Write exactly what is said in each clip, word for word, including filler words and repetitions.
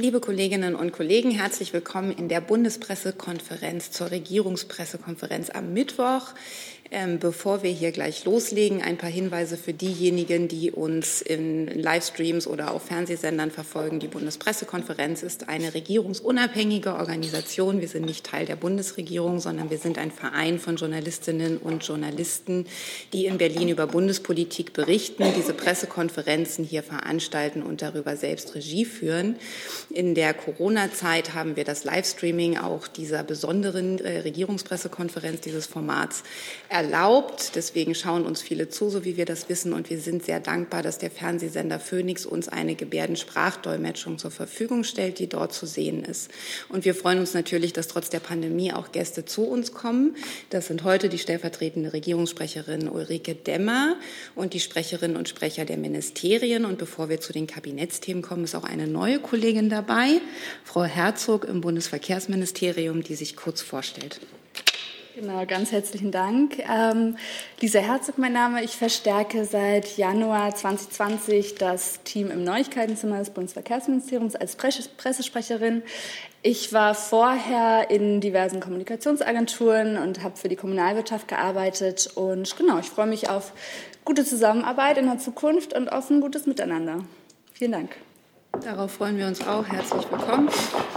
Liebe Kolleginnen und Kollegen, herzlich willkommen in der Bundespressekonferenz zur Regierungspressekonferenz am Mittwoch. Ähm, bevor wir hier gleich loslegen, ein paar Hinweise für diejenigen, die uns in Livestreams oder auf Fernsehsendern verfolgen. Die Bundespressekonferenz ist eine regierungsunabhängige Organisation. Wir sind nicht Teil der Bundesregierung, sondern wir sind ein Verein von Journalistinnen und Journalisten, die in Berlin über Bundespolitik berichten, diese Pressekonferenzen hier veranstalten und darüber selbst Regie führen. In der Corona-Zeit haben wir das Livestreaming auch dieser besonderen äh, Regierungspressekonferenz, dieses Formats, erlaubt. Deswegen schauen uns viele zu, so wie wir das wissen. Und wir sind sehr dankbar, dass der Fernsehsender Phoenix uns eine Gebärdensprachdolmetschung zur Verfügung stellt, die dort zu sehen ist. Und wir freuen uns natürlich, dass trotz der Pandemie auch Gäste zu uns kommen. Das sind heute die stellvertretende Regierungssprecherin Ulrike Demmer und die Sprecherinnen und Sprecher der Ministerien. Und bevor wir zu den Kabinettsthemen kommen, ist auch eine neue Kollegin dabei, Frau Herzog im Bundesverkehrsministerium, die sich kurz vorstellt. Genau, ganz herzlichen Dank. Ähm, Lisa Herzog, mein Name. Ich verstärke seit Januar zwanzig zwanzig das Team im Neuigkeitenzimmer des Bundesverkehrsministeriums als Pressesprecherin. Ich war vorher in diversen Kommunikationsagenturen und habe für die Kommunalwirtschaft gearbeitet. Und genau, ich freue mich auf gute Zusammenarbeit in der Zukunft und auf ein gutes Miteinander. Vielen Dank. Darauf freuen wir uns auch. Herzlich willkommen.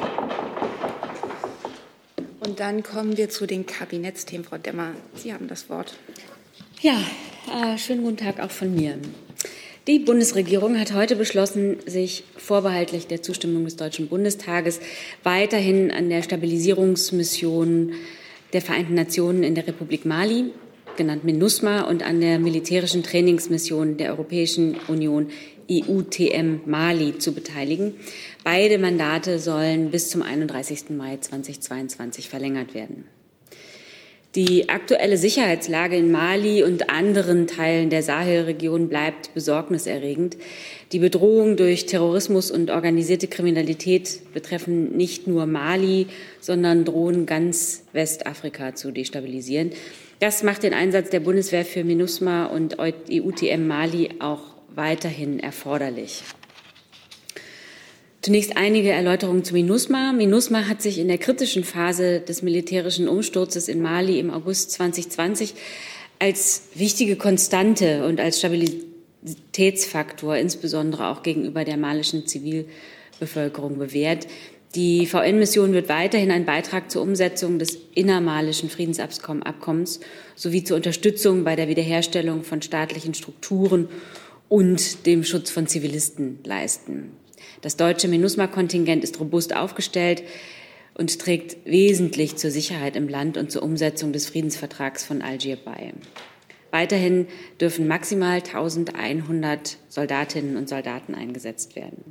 Und dann kommen wir zu den Kabinettsthemen. Frau Demmer, Sie haben das Wort. Ja, äh, schönen guten Tag auch von mir. Die Bundesregierung hat heute beschlossen, sich vorbehaltlich der Zustimmung des Deutschen Bundestages weiterhin an der Stabilisierungsmission der Vereinten Nationen in der Republik Mali, genannt MINUSMA, und an der militärischen Trainingsmission der Europäischen Union E U T M Mali zu beteiligen. Beide Mandate sollen bis zum einunddreißigsten Mai zweitausendzweiundzwanzig verlängert werden. Die aktuelle Sicherheitslage in Mali und anderen Teilen der Sahelregion bleibt besorgniserregend. Die Bedrohung durch Terrorismus und organisierte Kriminalität betreffen nicht nur Mali, sondern drohen ganz Westafrika zu destabilisieren. Das macht den Einsatz der Bundeswehr für MINUSMA und E U T M Mali auch weiterhin erforderlich. Zunächst einige Erläuterungen zu MINUSMA. MINUSMA hat sich in der kritischen Phase des militärischen Umsturzes in Mali im August zwanzig zwanzig als wichtige Konstante und als Stabilitätsfaktor, insbesondere auch gegenüber der malischen Zivilbevölkerung, bewährt. Die V N-Mission wird weiterhin ein Beitrag zur Umsetzung des innermalischen Friedensabkommens sowie zur Unterstützung bei der Wiederherstellung von staatlichen Strukturen und dem Schutz von Zivilisten leisten. Das deutsche MINUSMA-Kontingent ist robust aufgestellt und trägt wesentlich zur Sicherheit im Land und zur Umsetzung des Friedensvertrags von Algier bei. Weiterhin dürfen maximal eintausendeinhundert Soldatinnen und Soldaten eingesetzt werden.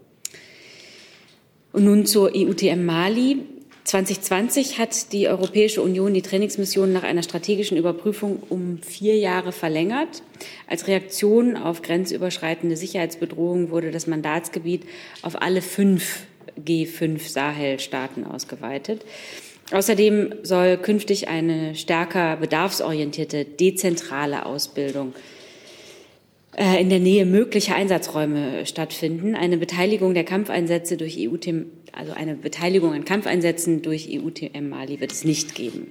Und nun zur E U T M Mali. zwanzig zwanzig hat die Europäische Union die Trainingsmission nach einer strategischen Überprüfung um vier Jahre verlängert. Als Reaktion auf grenzüberschreitende Sicherheitsbedrohungen wurde das Mandatsgebiet auf alle fünf G fünf Sahel-Staaten ausgeweitet. Außerdem soll künftig eine stärker bedarfsorientierte, dezentrale Ausbildung in der Nähe möglicher Einsatzräume stattfinden. Eine Beteiligung der Kampfeinsätze durch E U T M, also eine Beteiligung an Kampfeinsätzen durch E U T M Mali wird es nicht geben.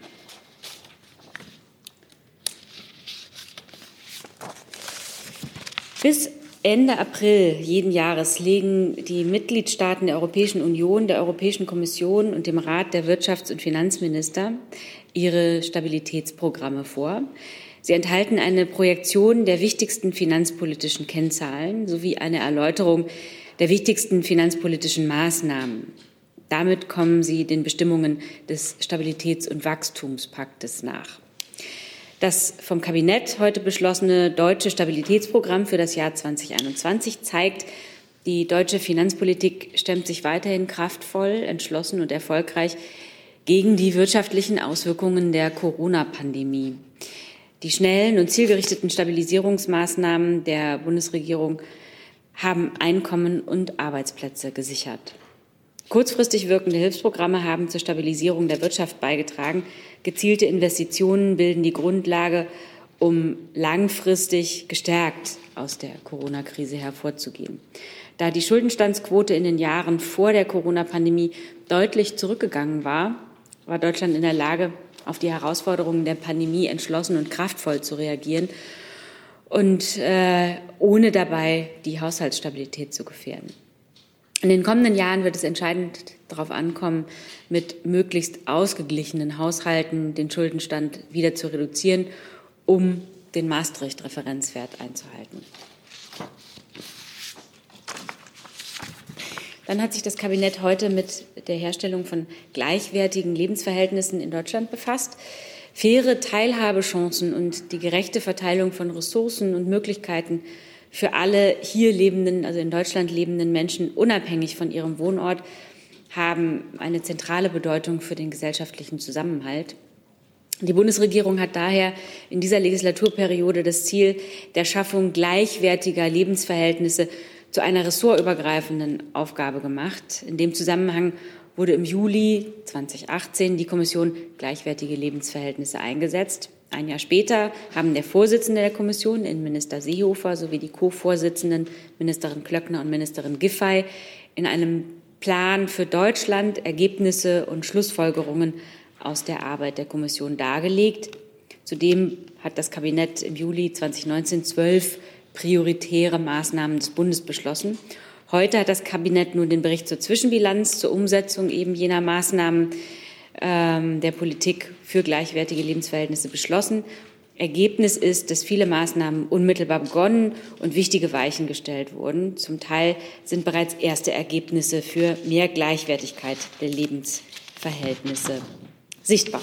Bis Ende April jeden Jahres legen die Mitgliedstaaten der Europäischen Union, der Europäischen Kommission und dem Rat der Wirtschafts- und Finanzminister ihre Stabilitätsprogramme vor. Sie enthalten eine Projektion der wichtigsten finanzpolitischen Kennzahlen sowie eine Erläuterung der wichtigsten finanzpolitischen Maßnahmen. Damit kommen sie den Bestimmungen des Stabilitäts- und Wachstumspaktes nach. Das vom Kabinett heute beschlossene deutsche Stabilitätsprogramm für das Jahr zweitausendeinundzwanzig zeigt, die deutsche Finanzpolitik stemmt sich weiterhin kraftvoll, entschlossen und erfolgreich gegen die wirtschaftlichen Auswirkungen der Corona-Pandemie. Die schnellen und zielgerichteten Stabilisierungsmaßnahmen der Bundesregierung haben Einkommen und Arbeitsplätze gesichert. Kurzfristig wirkende Hilfsprogramme haben zur Stabilisierung der Wirtschaft beigetragen. Gezielte Investitionen bilden die Grundlage, um langfristig gestärkt aus der Corona-Krise hervorzugehen. Da die Schuldenstandsquote in den Jahren vor der Corona-Pandemie deutlich zurückgegangen war, war Deutschland in der Lage, auf die Herausforderungen der Pandemie entschlossen und kraftvoll zu reagieren und äh, ohne dabei die Haushaltsstabilität zu gefährden. In den kommenden Jahren wird es entscheidend darauf ankommen, mit möglichst ausgeglichenen Haushalten den Schuldenstand wieder zu reduzieren, um den Maastricht-Referenzwert einzuhalten. Dann hat sich das Kabinett heute mit der Herstellung von gleichwertigen Lebensverhältnissen in Deutschland befasst. Faire Teilhabechancen und die gerechte Verteilung von Ressourcen und Möglichkeiten für alle hier lebenden, also in Deutschland lebenden Menschen, unabhängig von ihrem Wohnort, haben eine zentrale Bedeutung für den gesellschaftlichen Zusammenhalt. Die Bundesregierung hat daher in dieser Legislaturperiode das Ziel der Schaffung gleichwertiger Lebensverhältnisse zu einer ressortübergreifenden Aufgabe gemacht. In dem Zusammenhang wurde im Juli zweitausendachtzehn die Kommission Gleichwertige Lebensverhältnisse eingesetzt. Ein Jahr später haben der Vorsitzende der Kommission, Innenminister Seehofer, sowie die Co-Vorsitzenden Ministerin Klöckner und Ministerin Giffey in einem Plan für Deutschland Ergebnisse und Schlussfolgerungen aus der Arbeit der Kommission dargelegt. Zudem hat das Kabinett im Juli zweitausendneunzehn zwölf prioritäre Maßnahmen des Bundes beschlossen. Heute hat das Kabinett nun den Bericht zur Zwischenbilanz zur Umsetzung eben jener Maßnahmen ähm, der Politik für gleichwertige Lebensverhältnisse beschlossen. Ergebnis ist, dass viele Maßnahmen unmittelbar begonnen und wichtige Weichen gestellt wurden. Zum Teil sind bereits erste Ergebnisse für mehr Gleichwertigkeit der Lebensverhältnisse sichtbar.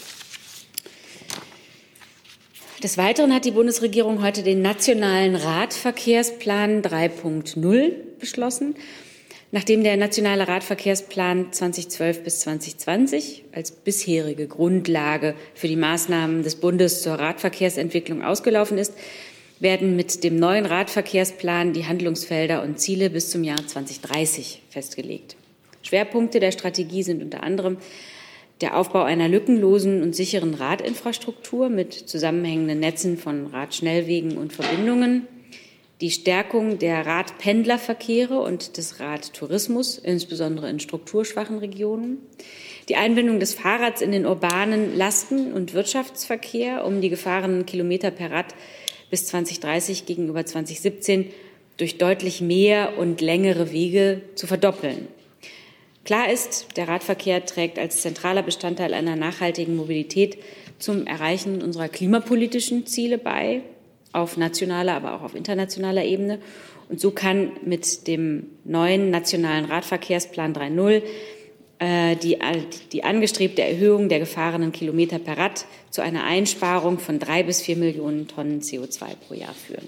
Des Weiteren hat die Bundesregierung heute den Nationalen Radverkehrsplan drei Punkt null beschlossen. Nachdem der Nationale Radverkehrsplan zweitausendzwölf bis zweitausendzwanzig als bisherige Grundlage für die Maßnahmen des Bundes zur Radverkehrsentwicklung ausgelaufen ist, werden mit dem neuen Radverkehrsplan die Handlungsfelder und Ziele bis zum Jahr zweitausenddreißig festgelegt. Schwerpunkte der Strategie sind unter anderem der Aufbau einer lückenlosen und sicheren Radinfrastruktur mit zusammenhängenden Netzen von Radschnellwegen und Verbindungen, die Stärkung der Radpendlerverkehre und des Radtourismus, insbesondere in strukturschwachen Regionen, die Einbindung des Fahrrads in den urbanen Lasten- und Wirtschaftsverkehr, um die gefahrenen Kilometer per Rad bis zweitausenddreißig gegenüber zweitausendsiebzehn durch deutlich mehr und längere Wege zu verdoppeln. Klar ist, der Radverkehr trägt als zentraler Bestandteil einer nachhaltigen Mobilität zum Erreichen unserer klimapolitischen Ziele bei, auf nationaler, aber auch auf internationaler Ebene. Und so kann mit dem neuen Nationalen Radverkehrsplan drei Punkt null äh, die, die angestrebte Erhöhung der gefahrenen Kilometer per Rad zu einer Einsparung von drei bis vier Millionen Tonnen C O zwei pro Jahr führen.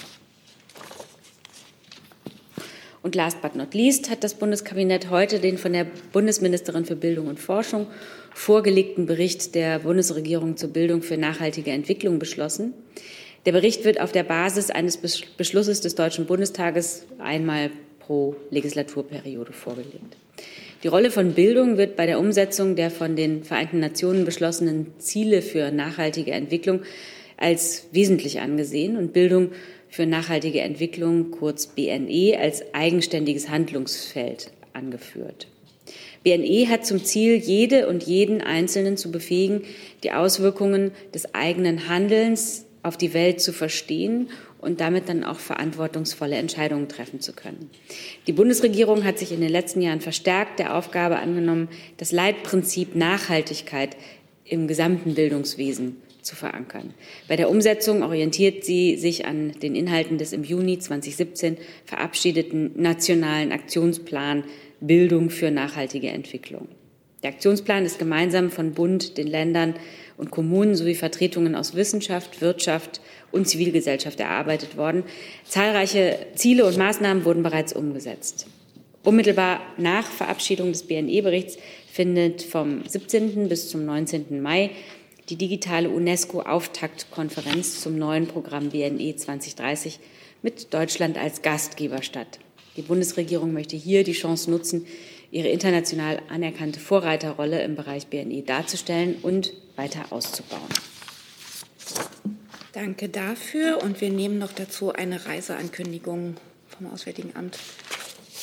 Und last but not least hat das Bundeskabinett heute den von der Bundesministerin für Bildung und Forschung vorgelegten Bericht der Bundesregierung zur Bildung für nachhaltige Entwicklung beschlossen. Der Bericht wird auf der Basis eines Beschlusses des Deutschen Bundestages einmal pro Legislaturperiode vorgelegt. Die Rolle von Bildung wird bei der Umsetzung der von den Vereinten Nationen beschlossenen Ziele für nachhaltige Entwicklung als wesentlich angesehen und Bildung für nachhaltige Entwicklung, kurz B N E, als eigenständiges Handlungsfeld angeführt. B N E hat zum Ziel, jede und jeden Einzelnen zu befähigen, die Auswirkungen des eigenen Handelns auf die Welt zu verstehen und damit dann auch verantwortungsvolle Entscheidungen treffen zu können. Die Bundesregierung hat sich in den letzten Jahren verstärkt der Aufgabe angenommen, das Leitprinzip Nachhaltigkeit im gesamten Bildungswesen zu verankern. Bei der Umsetzung orientiert sie sich an den Inhalten des im Juni zweitausendsiebzehn verabschiedeten Nationalen Aktionsplan Bildung für nachhaltige Entwicklung. Der Aktionsplan ist gemeinsam von Bund, den Ländern und Kommunen sowie Vertretungen aus Wissenschaft, Wirtschaft und Zivilgesellschaft erarbeitet worden. Zahlreiche Ziele und Maßnahmen wurden bereits umgesetzt. Unmittelbar nach Verabschiedung des B N E-Berichts findet vom siebzehnten bis zum neunzehnten Mai die digitale UNESCO-Auftaktkonferenz zum neuen Programm B N E zweitausenddreißig mit Deutschland als Gastgeber statt. Die Bundesregierung möchte hier die Chance nutzen, ihre international anerkannte Vorreiterrolle im Bereich B N E darzustellen und weiter auszubauen. Danke dafür. Und wir nehmen noch dazu eine Reiseankündigung vom Auswärtigen Amt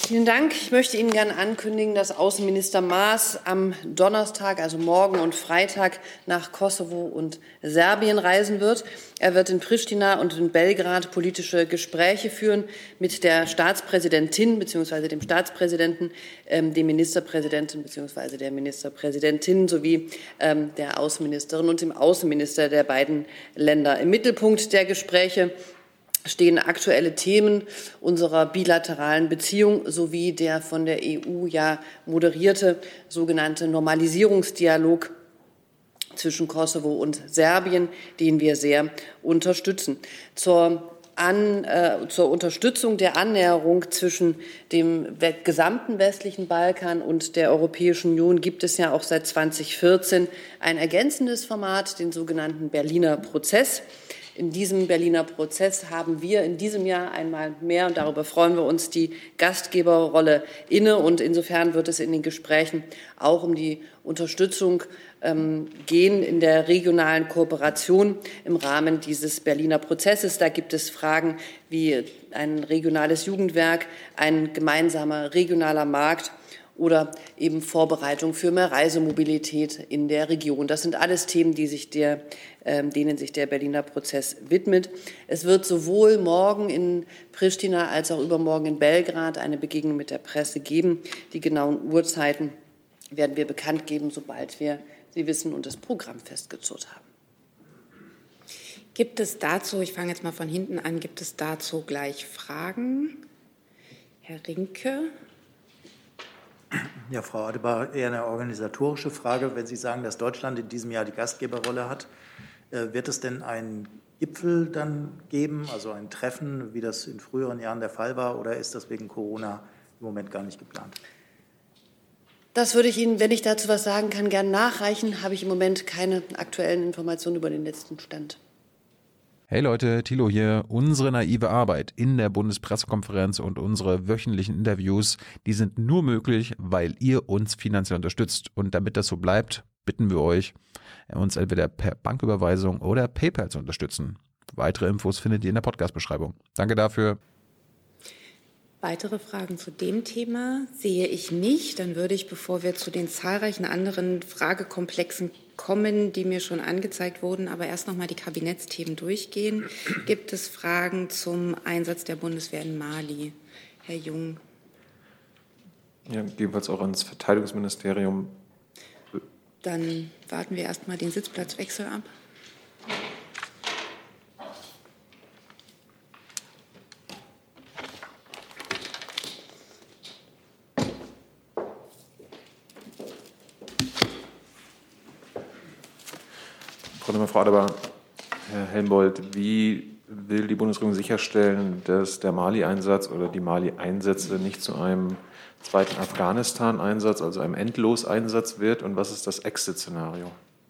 Vielen Dank. Ich möchte Ihnen gerne ankündigen, dass Außenminister Maas am Donnerstag, also morgen und Freitag, nach Kosovo und Serbien reisen wird. Er wird in Pristina und in Belgrad politische Gespräche führen mit der Staatspräsidentin bzw. dem Staatspräsidenten, ähm, dem Ministerpräsidenten bzw. der Ministerpräsidentin sowie ähm, der Außenministerin und dem Außenminister der beiden Länder. Im Mittelpunkt der Gespräche stehen aktuelle Themen unserer bilateralen Beziehung sowie der von der E U ja moderierte sogenannte Normalisierungsdialog zwischen Kosovo und Serbien, den wir sehr unterstützen. Zur An, äh, zur Unterstützung der Annäherung zwischen dem gesamten westlichen Balkan und der Europäischen Union gibt es ja auch seit zweitausendvierzehn ein ergänzendes Format, den sogenannten Berliner Prozess. In diesem Berliner Prozess haben wir in diesem Jahr einmal mehr, und darüber freuen wir uns, die Gastgeberrolle inne. Und insofern wird es in den Gesprächen auch um die Unterstützung ähm, gehen in der regionalen Kooperation im Rahmen dieses Berliner Prozesses. Da gibt es Fragen wie ein regionales Jugendwerk, ein gemeinsamer regionaler Markt oder eben Vorbereitung für mehr Reisemobilität in der Region. Das sind alles Themen, die sich der, äh, denen sich der Berliner Prozess widmet. Es wird sowohl morgen in Pristina als auch übermorgen in Belgrad eine Begegnung mit der Presse geben. Die genauen Uhrzeiten werden wir bekannt geben, sobald wir sie wissen und das Programm festgezurrt haben. Gibt es dazu, ich fange jetzt mal von hinten an, gibt es dazu gleich Fragen? Herr Rinke. Ja, Frau Adebar, eher eine organisatorische Frage. Wenn Sie sagen, dass Deutschland in diesem Jahr die Gastgeberrolle hat, äh, wird es denn einen Gipfel dann geben, also ein Treffen, wie das in früheren Jahren der Fall war, oder ist das wegen Corona im Moment gar nicht geplant? Das würde ich Ihnen, wenn ich dazu was sagen kann, gerne nachreichen. Habe ich im Moment keine aktuellen Informationen über den letzten Stand. Hey Leute, Thilo hier. Unsere naive Arbeit in der Bundespressekonferenz und unsere wöchentlichen Interviews, die sind nur möglich, weil ihr uns finanziell unterstützt. Und damit das so bleibt, bitten wir euch, uns entweder per Banküberweisung oder PayPal zu unterstützen. Weitere Infos findet ihr in der Podcast-Beschreibung. Danke dafür. Weitere Fragen zu dem Thema sehe ich nicht. Dann würde ich, bevor wir zu den zahlreichen anderen Fragekomplexen kommen, die mir schon angezeigt wurden, aber erst noch mal die Kabinettsthemen durchgehen. Gibt es Fragen zum Einsatz der Bundeswehr in Mali? Herr Jung. Ja, jedenfalls auch ans Verteidigungsministerium. Dann warten wir erst mal den Sitzplatzwechsel ab. Frau Adebar, Herr Helmbold, wie will die Bundesregierung sicherstellen, dass der Mali-Einsatz oder die Mali-Einsätze nicht zu einem zweiten Afghanistan-Einsatz, also einem Endlos-Einsatz wird? Und was ist das Exit-Szenario?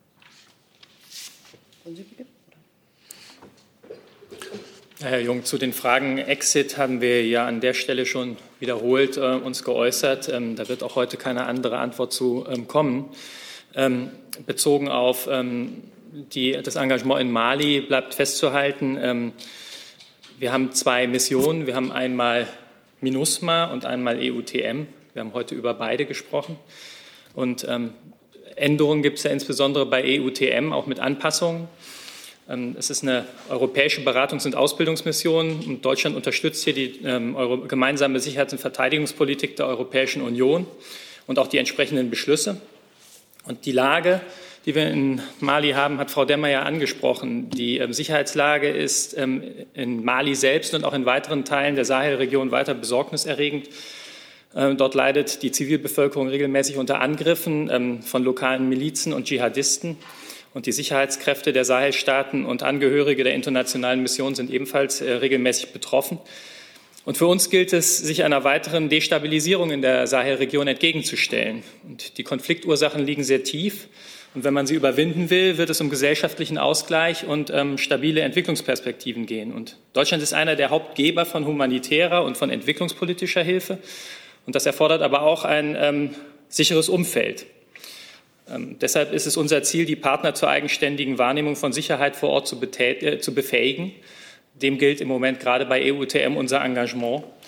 Herr Jung, zu den Fragen Exit haben wir ja an der Stelle schon wiederholt äh, uns geäußert. Ähm, da wird auch heute keine andere Antwort zu ähm, kommen. Ähm, bezogen auf ähm, Die, das Engagement in Mali bleibt festzuhalten. Ähm, wir haben zwei Missionen. Wir haben einmal MINUSMA und einmal E U T M. Wir haben heute über beide gesprochen. Und ähm, Änderungen gibt es ja insbesondere bei E U T M, auch mit Anpassungen. Ähm, es ist eine europäische Beratungs- und Ausbildungsmission. Und Deutschland unterstützt hier die ähm, Euro- gemeinsame Sicherheits- und Verteidigungspolitik der Europäischen Union und auch die entsprechenden Beschlüsse. Und die Lage, die wir in Mali haben, hat Frau Demmer ja angesprochen. Die ähm, Sicherheitslage ist ähm, in Mali selbst und auch in weiteren Teilen der Sahelregion weiter besorgniserregend. Ähm, dort leidet die Zivilbevölkerung regelmäßig unter Angriffen ähm, von lokalen Milizen und Dschihadisten. Und die Sicherheitskräfte der Sahelstaaten und Angehörige der internationalen Mission sind ebenfalls äh, regelmäßig betroffen. Und für uns gilt es, sich einer weiteren Destabilisierung in der Sahelregion entgegenzustellen. Und die Konfliktursachen liegen sehr tief. Und wenn man sie überwinden will, wird es um gesellschaftlichen Ausgleich und ähm, stabile Entwicklungsperspektiven gehen. Und Deutschland ist einer der Hauptgeber von humanitärer und von entwicklungspolitischer Hilfe. Und das erfordert aber auch ein ähm, sicheres Umfeld. Ähm, deshalb ist es unser Ziel, die Partner zur eigenständigen Wahrnehmung von Sicherheit vor Ort zu, betät- äh, zu befähigen. Dem gilt im Moment gerade bei E U T M unser Engagement.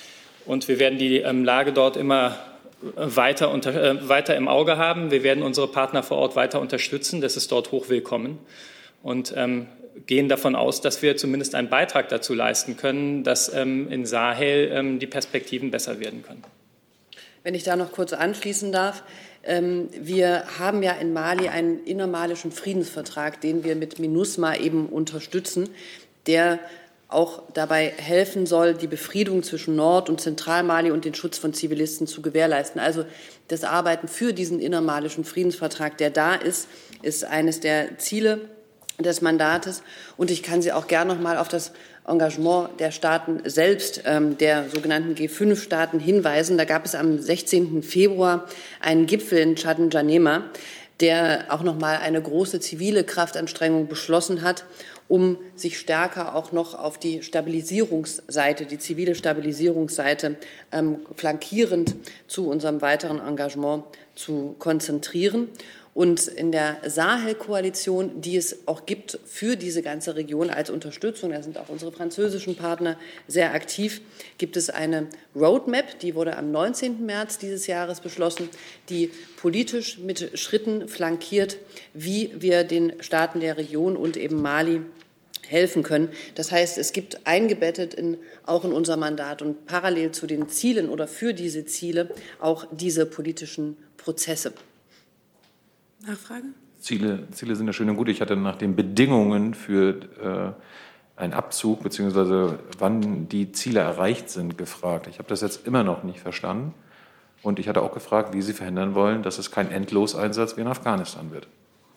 Und wir werden die ähm, Lage dort immer weiter, unter, äh, weiter im Auge haben. Wir werden unsere Partner vor Ort weiter unterstützen. Das ist dort hochwillkommen. Und ähm, gehen davon aus, dass wir zumindest einen Beitrag dazu leisten können, dass ähm, in Sahel ähm, die Perspektiven besser werden können. Wenn ich da noch kurz anschließen darf. Ähm, wir haben ja in Mali einen innermalischen Friedensvertrag, den wir mit MINUSMA eben unterstützen, der auch dabei helfen soll, die Befriedung zwischen Nord- und Zentralmali und den Schutz von Zivilisten zu gewährleisten. Also das Arbeiten für diesen innermalischen Friedensvertrag, der da ist, ist eines der Ziele des Mandates. Und ich kann Sie auch gern noch mal auf das Engagement der Staaten selbst, ähm, der sogenannten G fünf Staaten, hinweisen. Da gab es am sechzehnten Februar einen Gipfel in Chad-N'Djamena, der auch noch mal eine große zivile Kraftanstrengung beschlossen hat, um sich stärker auch noch auf die Stabilisierungsseite, die zivile Stabilisierungsseite ähm, flankierend zu unserem weiteren Engagement zu konzentrieren. Und in der Sahel-Koalition, die es auch gibt für diese ganze Region als Unterstützung, da sind auch unsere französischen Partner sehr aktiv, gibt es eine Roadmap, die wurde am neunzehnten März dieses Jahres beschlossen, die politisch mit Schritten flankiert, wie wir den Staaten der Region und eben Mali helfen können. Das heißt, es gibt eingebettet in, auch in unser Mandat und parallel zu den Zielen oder für diese Ziele auch diese politischen Prozesse. Nachfrage? Ziele, Ziele sind ja schön und gut. Ich hatte nach den Bedingungen für äh, einen Abzug beziehungsweise wann die Ziele erreicht sind gefragt. Ich habe das jetzt immer noch nicht verstanden. Und ich hatte auch gefragt, wie Sie verhindern wollen, dass es kein Endloseinsatz wie in Afghanistan wird.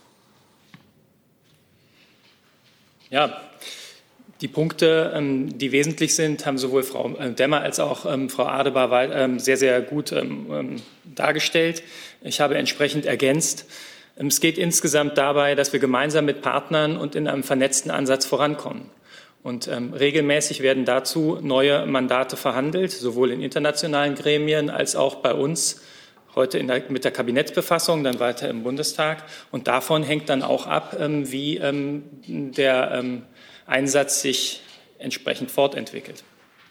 Ja, die Punkte, ähm, die wesentlich sind, haben sowohl Frau Demmer als auch ähm, Frau Adebar ähm, sehr, sehr gut ähm, dargestellt. Ich habe entsprechend ergänzt. Es geht insgesamt dabei, dass wir gemeinsam mit Partnern und in einem vernetzten Ansatz vorankommen. Und ähm, regelmäßig werden dazu neue Mandate verhandelt, sowohl in internationalen Gremien als auch bei uns, heute in der, mit der Kabinettsbefassung, dann weiter im Bundestag. Und davon hängt dann auch ab, ähm, wie ähm, der ähm, Einsatz sich entsprechend fortentwickelt.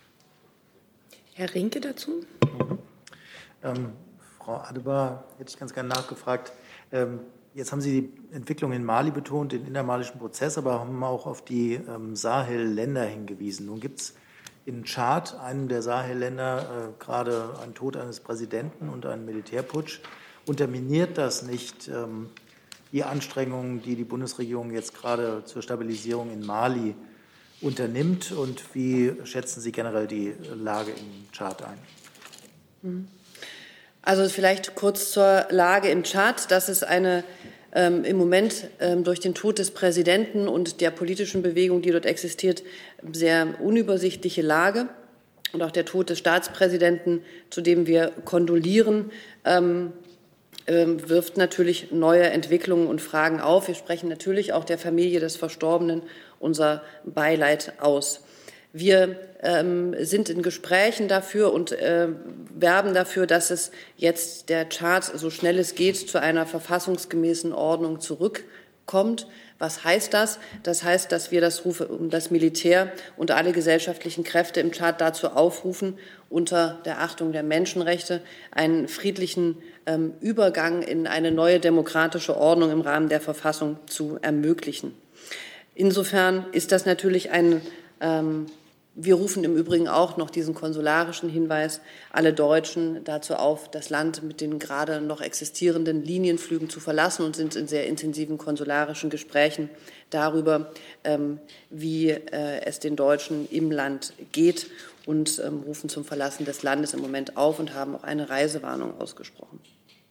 Herr Rinke dazu? Mhm. Ähm, Frau Adebar, hätte ich ganz gerne nachgefragt. Ähm, jetzt haben Sie die Entwicklung in Mali betont, den innermalischen Prozess, aber haben auch auf die ähm, Sahel-Länder hingewiesen. Nun gibt es in Tschad, einem der Sahel-Länder, äh, gerade einen Tod eines Präsidenten und einen Militärputsch. Unterminiert das nicht ähm, die Anstrengungen, die die Bundesregierung jetzt gerade zur Stabilisierung in Mali unternimmt? Und wie schätzen Sie generell die Lage in Tschad ein? Also vielleicht kurz zur Lage im Tschad. Das ist eine ähm, im Moment ähm, durch den Tod des Präsidenten und der politischen Bewegung, die dort existiert, sehr unübersichtliche Lage. Und auch der Tod des Staatspräsidenten, zu dem wir kondolieren, ähm, ähm, wirft natürlich neue Entwicklungen und Fragen auf. Wir sprechen natürlich auch der Familie des Verstorbenen unser Beileid aus. Wir ähm, sind in Gesprächen dafür und äh, werben dafür, dass es jetzt der Tschad, so schnell es geht, zu einer verfassungsgemäßen Ordnung zurückkommt. Was heißt das? Das heißt, dass wir das, Rufe, das Militär und alle gesellschaftlichen Kräfte im Tschad dazu aufrufen, unter der Achtung der Menschenrechte einen friedlichen ähm, Übergang in eine neue demokratische Ordnung im Rahmen der Verfassung zu ermöglichen. Insofern ist das natürlich ein ähm, Wir rufen im Übrigen auch noch diesen konsularischen Hinweis, alle Deutschen dazu auf, das Land mit den gerade noch existierenden Linienflügen zu verlassen und sind in sehr intensiven konsularischen Gesprächen darüber, wie es den Deutschen im Land geht und rufen zum Verlassen des Landes im Moment auf und haben auch eine Reisewarnung ausgesprochen.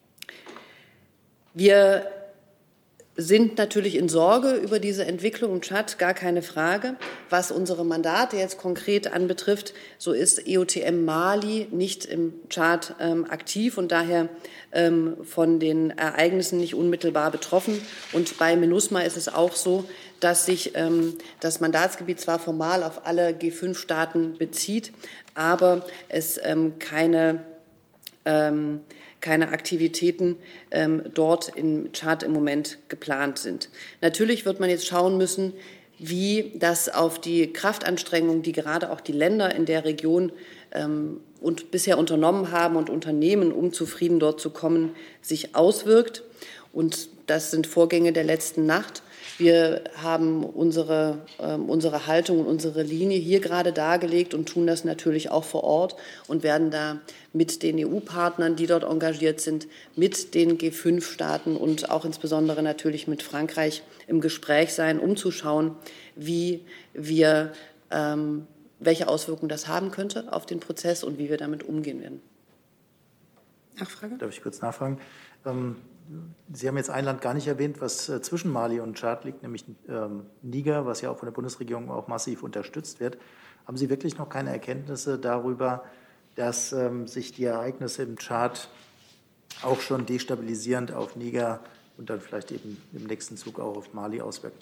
Wir sind natürlich in Sorge über diese Entwicklung im Tschad, gar keine Frage. Was unsere Mandate jetzt konkret anbetrifft, so ist E U T M Mali nicht im Tschad ähm, aktiv und daher ähm, von den Ereignissen nicht unmittelbar betroffen. Und bei MINUSMA ist es auch so, dass sich ähm, das Mandatsgebiet zwar formal auf alle G fünf Staaten bezieht, aber es ähm, keine ähm, keine Aktivitäten ähm, dort im Tschad im Moment geplant sind. Natürlich wird man jetzt schauen müssen, wie das auf die Kraftanstrengungen, die gerade auch die Länder in der Region ähm, und bisher unternommen haben und Unternehmen, um zu Frieden dort zu kommen, sich auswirkt. Und das sind Vorgänge der letzten Nacht. Wir haben unsere, äh, unsere Haltung und unsere Linie hier gerade dargelegt und tun das natürlich auch vor Ort und werden da mit den E U-Partnern, die dort engagiert sind, mit den G fünf Staaten und auch insbesondere natürlich mit Frankreich im Gespräch sein, um zu schauen, wie wir, ähm, welche Auswirkungen das haben könnte auf den Prozess und wie wir damit umgehen werden. Nachfrage? Darf ich kurz nachfragen? Ähm Sie haben jetzt ein Land gar nicht erwähnt, was äh, zwischen Mali und Tschad liegt, nämlich ähm, Niger, was ja auch von der Bundesregierung auch massiv unterstützt wird. Haben Sie wirklich noch keine Erkenntnisse darüber, dass ähm, sich die Ereignisse im Tschad auch schon destabilisierend auf Niger und dann vielleicht eben im nächsten Zug auch auf Mali auswirken?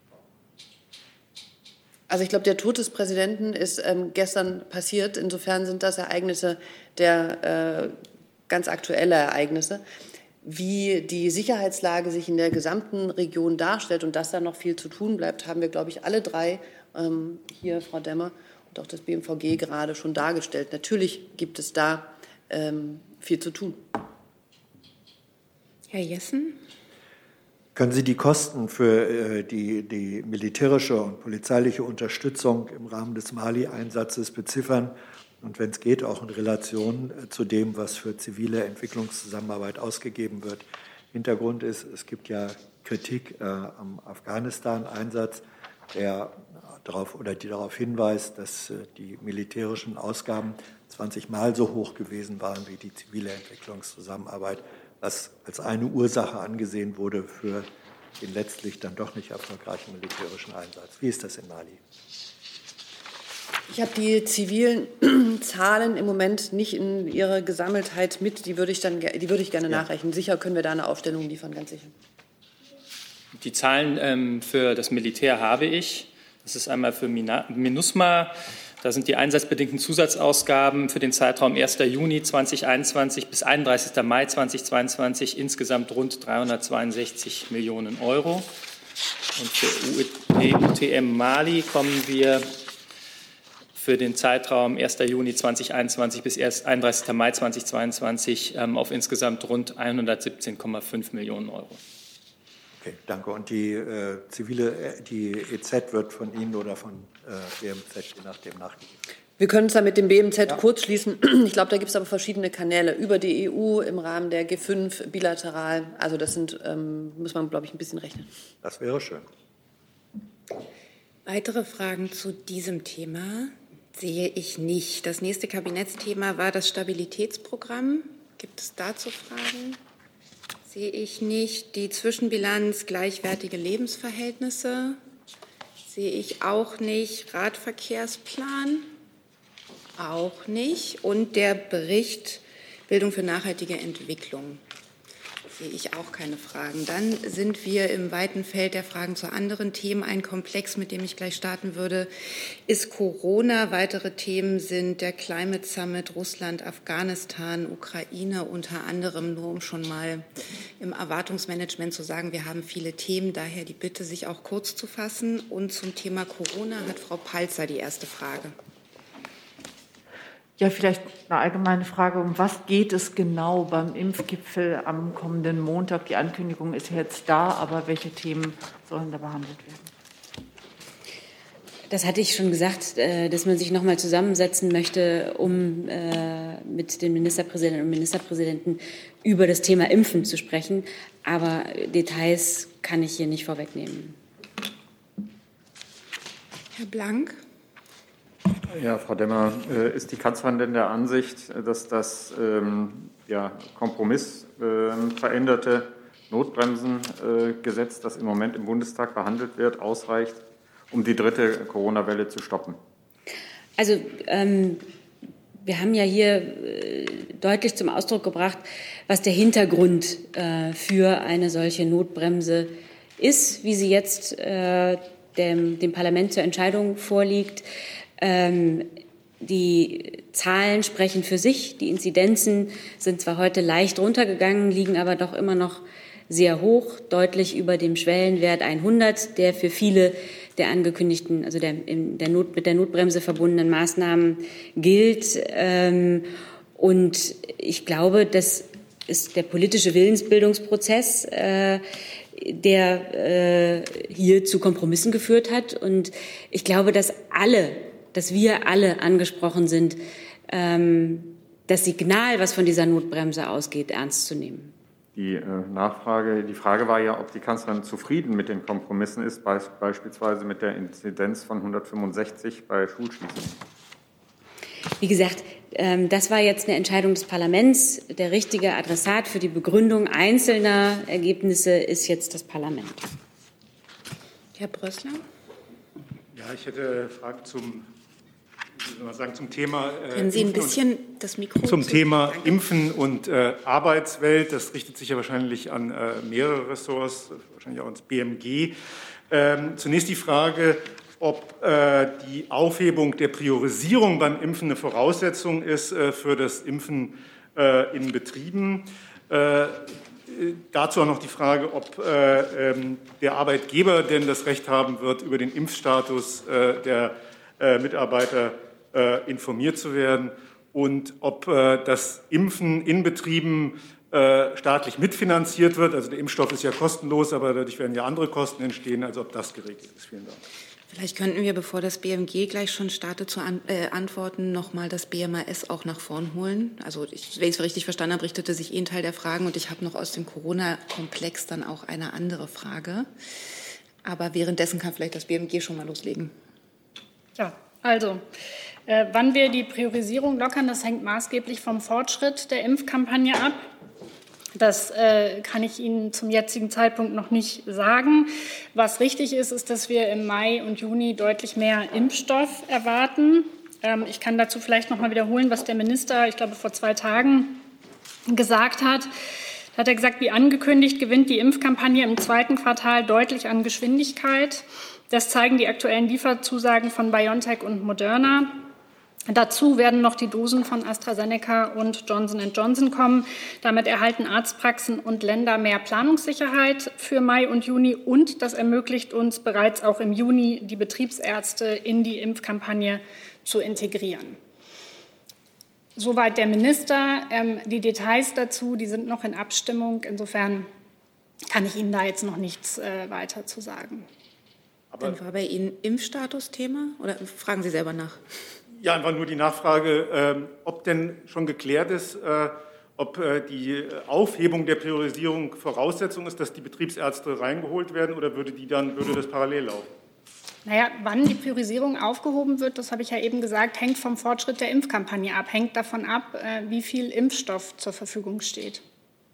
Also ich glaube, der Tod des Präsidenten ist ähm, gestern passiert. Insofern sind das Ereignisse der äh, ganz aktuelle Ereignisse. Wie die Sicherheitslage sich in der gesamten Region darstellt und dass da noch viel zu tun bleibt, haben wir, glaube ich, alle drei ähm, hier, Frau Demmer und auch das B M V G, gerade schon dargestellt. Natürlich gibt es da ähm, viel zu tun. Herr Jessen? Können Sie die Kosten für äh, die, die militärische und polizeiliche Unterstützung im Rahmen des Mali-Einsatzes beziffern? Und wenn es geht, auch in Relation zu dem, was für zivile Entwicklungszusammenarbeit ausgegeben wird. Hintergrund ist, es gibt ja Kritik äh, am Afghanistan-Einsatz, der darauf oder die darauf hinweist, dass äh, die militärischen Ausgaben zwanzig Mal so hoch gewesen waren wie die zivile Entwicklungszusammenarbeit, was als eine Ursache angesehen wurde für den letztlich dann doch nicht erfolgreichen militärischen Einsatz. Wie ist das in Mali? Ich habe die zivilen Zahlen im Moment nicht in ihrer Gesammeltheit mit. Die würde ich, dann, die würde ich gerne ja. nachrechnen. Sicher können wir da eine Aufstellung liefern, ganz sicher. Die Zahlen ähm, für das Militär habe ich. Das ist einmal für MINUSMA. Da sind die einsatzbedingten Zusatzausgaben für den Zeitraum erster Juni zweitausendeinundzwanzig bis einunddreißigster Mai zweitausendzweiundzwanzig insgesamt rund dreihundertzweiundsechzig Millionen Euro. Und für U T M Mali kommen wir für den Zeitraum erster Juni zweitausendeinundzwanzig bis einunddreißigster Mai zweitausendzweiundzwanzig ähm, auf insgesamt rund hundertsiebzehn Komma fünf Millionen Euro. Okay, danke. Und die äh, zivile, die E Z wird von Ihnen oder von äh, B M Z je nachdem nachgegeben? Wir können es dann mit dem B M Z ja. kurz schließen. Ich glaube, da gibt es aber verschiedene Kanäle über die E U, im Rahmen der G fünf, bilateral. Also das sind, ähm, muss man, glaube ich, ein bisschen rechnen. Das wäre schön. Weitere Fragen zu diesem Thema sehe ich nicht. Das nächste Kabinettsthema war das Stabilitätsprogramm. Gibt es dazu Fragen? Sehe ich nicht. Die Zwischenbilanz gleichwertige Lebensverhältnisse sehe ich auch nicht. Radverkehrsplan auch nicht. Und der Bericht Bildung für nachhaltige Entwicklung sehe ich auch keine Fragen. Dann sind wir im weiten Feld der Fragen zu anderen Themen. Ein Komplex, mit dem ich gleich starten würde, ist Corona. Weitere Themen sind der Climate Summit, Russland, Afghanistan, Ukraine unter anderem, nur um schon mal im Erwartungsmanagement zu sagen, wir haben viele Themen. Daher die Bitte, sich auch kurz zu fassen. Und zum Thema Corona hat Frau Palzer die erste Frage. Ja, vielleicht eine allgemeine Frage. Um was geht es genau beim Impfgipfel am kommenden Montag? Die Ankündigung ist jetzt da, aber welche Themen sollen da behandelt werden? Das hatte ich schon gesagt, dass man sich noch mal zusammensetzen möchte, um mit den Ministerpräsidentinnen und Ministerpräsidenten über das Thema Impfen zu sprechen. Aber Details kann ich hier nicht vorwegnehmen. Herr Blank. Ja, Frau Demmer, ist die Kanzlerin denn der Ansicht, dass das ähm, ja, Kompromiss äh, veränderte Notbremsengesetz, äh, das im Moment im Bundestag behandelt wird, ausreicht, um die dritte Corona-Welle zu stoppen? Also ähm, wir haben ja hier äh, deutlich zum Ausdruck gebracht, was der Hintergrund äh, für eine solche Notbremse ist, wie sie jetzt äh, dem, dem Parlament zur Entscheidung vorliegt. Ähm, die Zahlen sprechen für sich. Die Inzidenzen sind zwar heute leicht runtergegangen, liegen aber doch immer noch sehr hoch, deutlich über dem Schwellenwert hundert, der für viele der angekündigten, also der, in der Not, mit der Notbremse verbundenen Maßnahmen gilt. Und ich glaube, das ist der politische Willensbildungsprozess, der hier zu Kompromissen geführt hat. Und ich glaube, dass alle, dass wir alle angesprochen sind, das Signal, was von dieser Notbremse ausgeht, ernst zu nehmen. Die äh, Nachfrage, die Frage war ja, ob die Kanzlerin zufrieden mit den Kompromissen ist, be beispielsweise mit der Inzidenz von hundertfünfundsechzig bei Schulschließungen. Wie gesagt, ähm, das war jetzt eine Entscheidung des Parlaments. Der richtige Adressat für die Begründung einzelner Ergebnisse ist jetzt das Parlament. Herr Brössler? Ja, ich hätte Fragen zum wie soll man sagen, zum Thema äh, Können Sie ein bisschen das Mikro zum Thema Impfen und äh, Arbeitswelt. Das richtet sich ja wahrscheinlich an äh, mehrere Ressorts, wahrscheinlich auch ans B M G. Ähm, zunächst die Frage, ob äh, die Aufhebung der Priorisierung beim Impfen eine Voraussetzung ist äh, für das Impfen äh, in Betrieben. Äh, dazu auch noch die Frage, ob äh, ähm, der Arbeitgeber denn das Recht haben wird, über den Impfstatus äh, der äh, Mitarbeiter Äh, informiert zu werden und ob äh, das Impfen in Betrieben äh, staatlich mitfinanziert wird. Also der Impfstoff ist ja kostenlos, aber dadurch werden ja andere Kosten entstehen, also ob das geregelt ist. Vielen Dank. Vielleicht könnten wir, bevor das B M G gleich schon startet zu an, äh, antworten, noch mal das B M A S auch nach vorn holen. Also ich, wenn ich es richtig verstanden habe, richtete sich eh ein Teil der Fragen und ich habe noch aus dem Corona-Komplex dann auch eine andere Frage. Aber währenddessen kann vielleicht das B M G schon mal loslegen. Ja, also Äh, wann wir die Priorisierung lockern, das hängt maßgeblich vom Fortschritt der Impfkampagne ab. Das äh, kann ich Ihnen zum jetzigen Zeitpunkt noch nicht sagen. Was richtig ist, ist, dass wir im Mai und Juni deutlich mehr Impfstoff erwarten. Ähm, ich kann dazu vielleicht noch mal wiederholen, was der Minister, ich glaube, vor zwei Tagen gesagt hat. Da hat er gesagt, wie angekündigt, gewinnt die Impfkampagne im zweiten Quartal deutlich an Geschwindigkeit. Das zeigen die aktuellen Lieferzusagen von BioNTech und Moderna. Dazu werden noch die Dosen von AstraZeneca und Johnson und Johnson kommen. Damit erhalten Arztpraxen und Länder mehr Planungssicherheit für Mai und Juni. Und das ermöglicht uns bereits auch im Juni, die Betriebsärzte in die Impfkampagne zu integrieren. Soweit der Minister. Die Details dazu, die sind noch in Abstimmung. Insofern kann ich Ihnen da jetzt noch nichts weiter zu sagen. Aber dann war bei Ihnen Impfstatus Thema? Oder fragen Sie selber nach? Ja, einfach nur die Nachfrage, äh, ob denn schon geklärt ist, äh, ob äh, die Aufhebung der Priorisierung Voraussetzung ist, dass die Betriebsärzte reingeholt werden, oder würde, die dann, würde das parallel laufen? Naja, wann die Priorisierung aufgehoben wird, das habe ich ja eben gesagt, hängt vom Fortschritt der Impfkampagne ab, hängt davon ab, äh, wie viel Impfstoff zur Verfügung steht.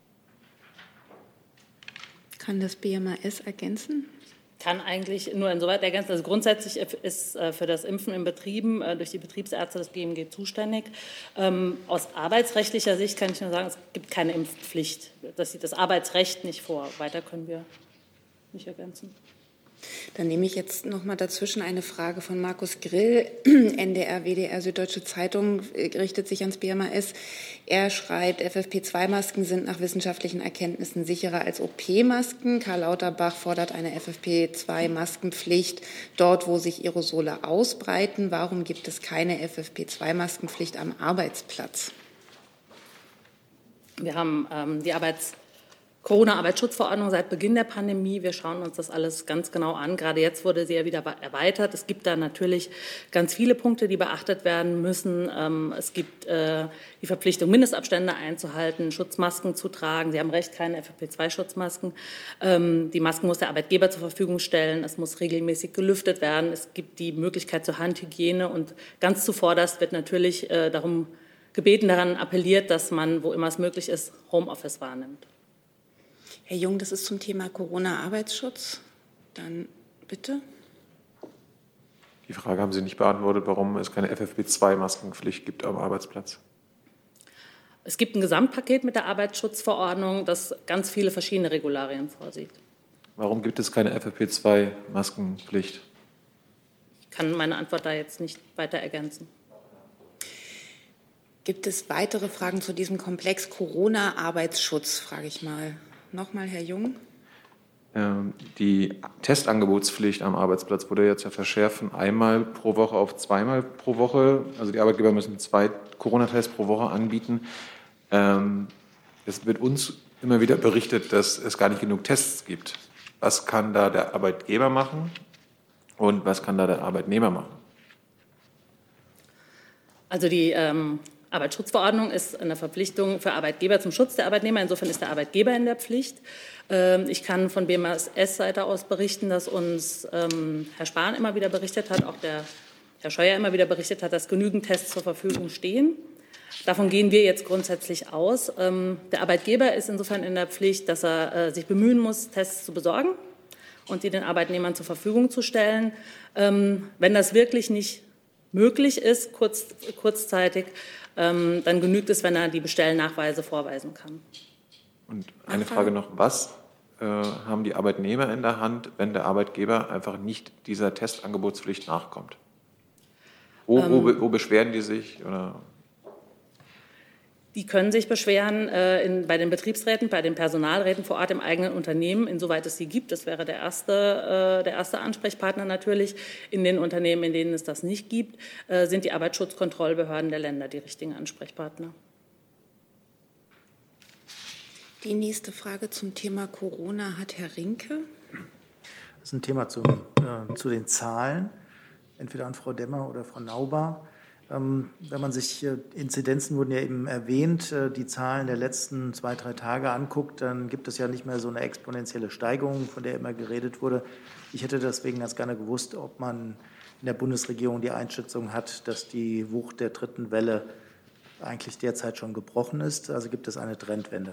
Kann das B M A S ergänzen? Kann eigentlich nur insoweit ergänzen. Also grundsätzlich ist für das Impfen in Betrieben durch die Betriebsärzte das B M G zuständig. Aus arbeitsrechtlicher Sicht kann ich nur sagen, es gibt keine Impfpflicht. Das sieht das Arbeitsrecht nicht vor. Weiter können wir nicht ergänzen. Dann nehme ich jetzt noch mal dazwischen eine Frage von Markus Grill, N D R, W D R, Süddeutsche Zeitung, richtet sich ans B M A S. Er schreibt, F F P zwei Masken sind nach wissenschaftlichen Erkenntnissen sicherer als O P-Masken. Karl Lauterbach fordert eine F F P zwei Maskenpflicht dort, wo sich Aerosole ausbreiten. Warum gibt es keine F F P zwei Maskenpflicht am Arbeitsplatz? Wir haben ähm, die Arbeits Corona-Arbeitsschutzverordnung seit Beginn der Pandemie. Wir schauen uns das alles ganz genau an. Gerade jetzt wurde sie ja wieder erweitert. Es gibt da natürlich ganz viele Punkte, die beachtet werden müssen. Es gibt die Verpflichtung, Mindestabstände einzuhalten, Schutzmasken zu tragen. Sie haben recht, keine F F P zwei Schutzmasken. Die Masken muss der Arbeitgeber zur Verfügung stellen. Es muss regelmäßig gelüftet werden. Es gibt die Möglichkeit zur Handhygiene. Und ganz zuvorderst wird natürlich darum gebeten, daran appelliert, dass man, wo immer es möglich ist, Homeoffice wahrnimmt. Herr Jung, das ist zum Thema Corona-Arbeitsschutz. Dann bitte. Die Frage haben Sie nicht beantwortet, warum es keine F F P zwei Maskenpflicht gibt am Arbeitsplatz. Es gibt ein Gesamtpaket mit der Arbeitsschutzverordnung, das ganz viele verschiedene Regularien vorsieht. Warum gibt es keine F F P zwei Maskenpflicht? Ich kann meine Antwort da jetzt nicht weiter ergänzen. Gibt es weitere Fragen zu diesem Komplex Corona-Arbeitsschutz, frage ich mal. nochmal Herr Jung. Die Testangebotspflicht am Arbeitsplatz wurde jetzt ja verschärft von einmal pro Woche auf zweimal pro Woche. Also die Arbeitgeber müssen zwei Corona-Tests pro Woche anbieten. Es wird uns immer wieder berichtet, dass es gar nicht genug Tests gibt. Was kann da der Arbeitgeber machen und was kann da der Arbeitnehmer machen? Also die ähm, Arbeitsschutzverordnung ist eine Verpflichtung für Arbeitgeber zum Schutz der Arbeitnehmer. Insofern ist der Arbeitgeber in der Pflicht. Ähm, ich kann von B M A S-Seite aus berichten, dass uns ähm, Herr Spahn immer wieder berichtet hat, auch der Herr Scheuer immer wieder berichtet hat, dass genügend Tests zur Verfügung stehen. Davon gehen wir jetzt grundsätzlich aus. Ähm, der Arbeitgeber ist insofern in der Pflicht, dass er äh, sich bemühen muss, Tests zu besorgen und die den Arbeitnehmern zur Verfügung zu stellen. Ähm, wenn das wirklich nicht möglich ist, kurz, kurzzeitig, ähm, dann genügt es, wenn er die Bestellnachweise vorweisen kann. Und eine Frage noch, was äh, haben die Arbeitnehmer in der Hand, wenn der Arbeitgeber einfach nicht dieser Testangebotspflicht nachkommt? Wo, ähm, wo, wo beschweren die sich? Oder? Die können sich beschweren äh, in, bei den Betriebsräten, bei den Personalräten vor Ort im eigenen Unternehmen, insoweit es sie gibt. Das wäre der erste, äh, der erste Ansprechpartner natürlich. In den Unternehmen, in denen es das nicht gibt, äh, sind die Arbeitsschutzkontrollbehörden der Länder die richtigen Ansprechpartner. Die nächste Frage zum Thema Corona hat Herr Rinke. Das ist ein Thema zum, äh, zu den Zahlen, entweder an Frau Demmer oder Frau Nauber. Ähm, wenn man sich, äh, Inzidenzen wurden ja eben erwähnt, äh, die Zahlen der letzten zwei, drei Tage anguckt, dann gibt es ja nicht mehr so eine exponentielle Steigerung, von der immer geredet wurde. Ich hätte deswegen ganz gerne gewusst, ob man in der Bundesregierung die Einschätzung hat, dass die Wucht der dritten Welle eigentlich derzeit schon gebrochen ist. Also gibt es eine Trendwende?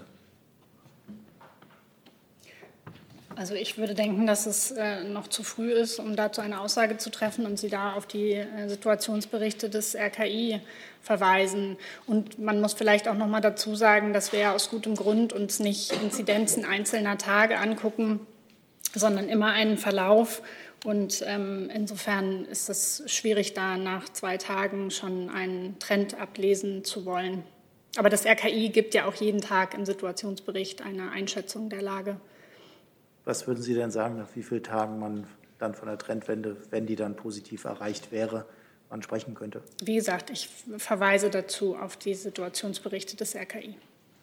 Also ich würde denken, dass es äh, noch zu früh ist, um dazu eine Aussage zu treffen und Sie da auf die äh, Situationsberichte des R K I verweisen. Und man muss vielleicht auch noch mal dazu sagen, dass wir ja aus gutem Grund uns nicht Inzidenzen einzelner Tage angucken, sondern immer einen Verlauf. Und ähm, insofern ist es schwierig, da nach zwei Tagen schon einen Trend ablesen zu wollen. Aber das R K I gibt ja auch jeden Tag im Situationsbericht eine Einschätzung der Lage. Was würden Sie denn sagen, nach wie vielen Tagen man dann von der Trendwende, wenn die dann positiv erreicht wäre, man sprechen könnte? Wie gesagt, ich verweise dazu auf die Situationsberichte des R K I.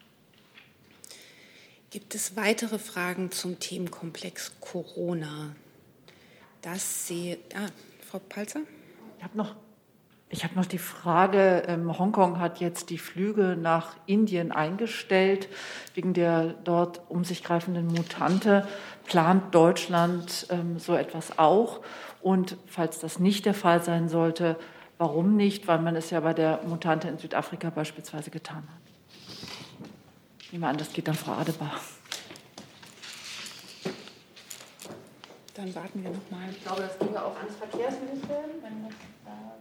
Gibt es weitere Fragen zum Themenkomplex Corona? Das sehe ah, Frau Palzer? Ich habe noch, ich hab noch die Frage, ähm, Hongkong hat jetzt die Flüge nach Indien eingestellt wegen der dort um sich greifenden Mutante. Plant Deutschland ähm, so etwas auch? Und falls das nicht der Fall sein sollte, warum nicht? Weil man es ja bei der Mutante in Südafrika beispielsweise getan hat. Ich nehme an, das geht an Frau Adebar. Dann warten wir noch mal. Ich glaube, das ginge auch ans Verkehrsministerium, wenn das da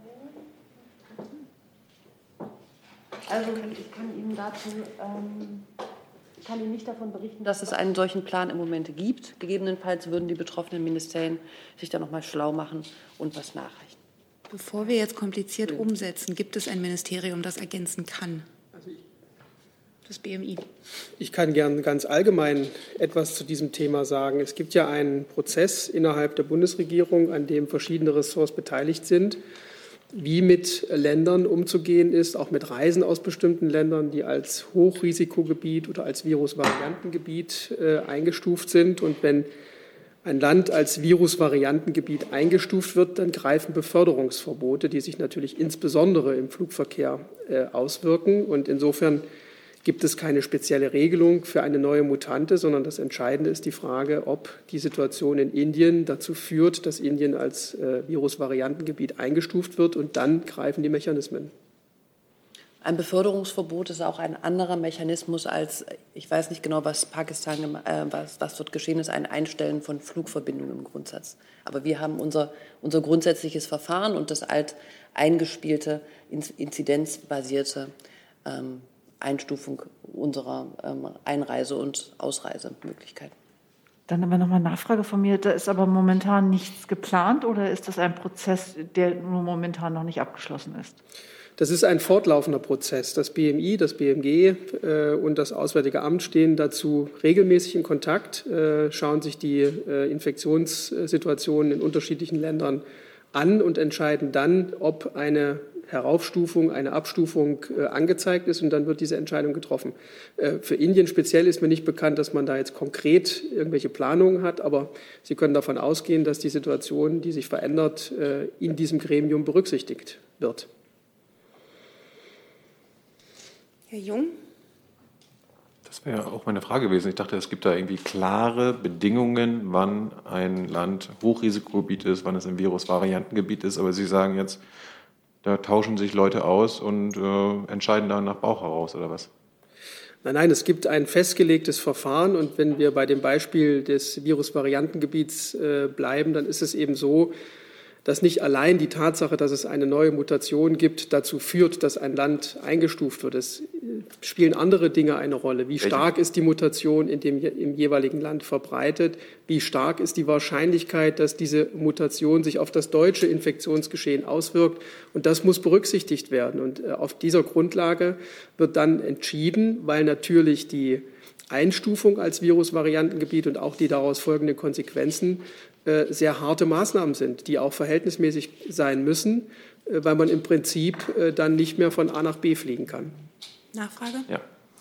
wäre. Also ich kann Ihnen dazu, ähm, ich kann Ihnen nicht davon berichten, dass es einen solchen Plan im Moment gibt. Gegebenenfalls würden die betroffenen Ministerien sich da noch mal schlau machen und was nachreichen. Bevor wir jetzt kompliziert umsetzen, gibt es ein Ministerium, das ergänzen kann? Das B M I. Ich kann gern ganz allgemein etwas zu diesem Thema sagen. Es gibt ja einen Prozess innerhalb der Bundesregierung, an dem verschiedene Ressorts beteiligt sind, wie mit Ländern umzugehen ist, auch mit Reisen aus bestimmten Ländern, die als Hochrisikogebiet oder als Virusvariantengebiet äh, eingestuft sind. Und wenn ein Land als Virusvariantengebiet eingestuft wird, dann greifen Beförderungsverbote, die sich natürlich insbesondere im Flugverkehr äh, auswirken. Und insofern gibt es keine spezielle Regelung für eine neue Mutante, sondern das Entscheidende ist die Frage, ob die Situation in Indien dazu führt, dass Indien als äh, Virusvariantengebiet eingestuft wird, und dann greifen die Mechanismen. Ein Beförderungsverbot ist auch ein anderer Mechanismus als, ich weiß nicht genau, was Pakistan, äh, was, was dort geschehen ist, ein Einstellen von Flugverbindungen im Grundsatz. Aber wir haben unser, unser grundsätzliches Verfahren und das alt eingespielte, inzidenzbasierte ähm, Einstufung unserer ähm, Einreise- und Ausreisemöglichkeiten. Dann aber nochmal eine Nachfrage von mir. Da ist aber momentan nichts geplant, oder ist das ein Prozess, der nur momentan noch nicht abgeschlossen ist? Das ist ein fortlaufender Prozess. Das B M I, das B M G äh, und das Auswärtige Amt stehen dazu regelmäßig in Kontakt, äh, schauen sich die äh, Infektionssituationen in unterschiedlichen Ländern an und entscheiden dann, ob eine Heraufstufung, eine Abstufung äh, angezeigt ist, und dann wird diese Entscheidung getroffen. Äh, für Indien speziell ist mir nicht bekannt, dass man da jetzt konkret irgendwelche Planungen hat, aber Sie können davon ausgehen, dass die Situation, die sich verändert, äh, in diesem Gremium berücksichtigt wird. Herr Jung? Das wäre ja auch meine Frage gewesen. Ich dachte, es gibt da irgendwie klare Bedingungen, wann ein Land Hochrisikogebiet ist, wann es ein Virusvariantengebiet ist. Aber Sie sagen jetzt, da tauschen sich Leute aus und äh, entscheiden dann nach Bauch heraus, oder was? Nein, nein, es gibt ein festgelegtes Verfahren. Und wenn wir bei dem Beispiel des Virusvariantengebiets äh, bleiben, dann ist es eben so, dass nicht allein die Tatsache, dass es eine neue Mutation gibt, dazu führt, dass ein Land eingestuft wird. Es spielen andere Dinge eine Rolle. Wie stark ist die Mutation in dem, im jeweiligen Land verbreitet? Wie stark ist die Wahrscheinlichkeit, dass diese Mutation sich auf das deutsche Infektionsgeschehen auswirkt? Und das muss berücksichtigt werden. Und auf dieser Grundlage wird dann entschieden, weil natürlich die Einstufung als Virusvariantengebiet und auch die daraus folgenden Konsequenzen sehr harte Maßnahmen sind, die auch verhältnismäßig sein müssen, weil man im Prinzip dann nicht mehr von A nach B fliegen kann. Nachfrage? Ja.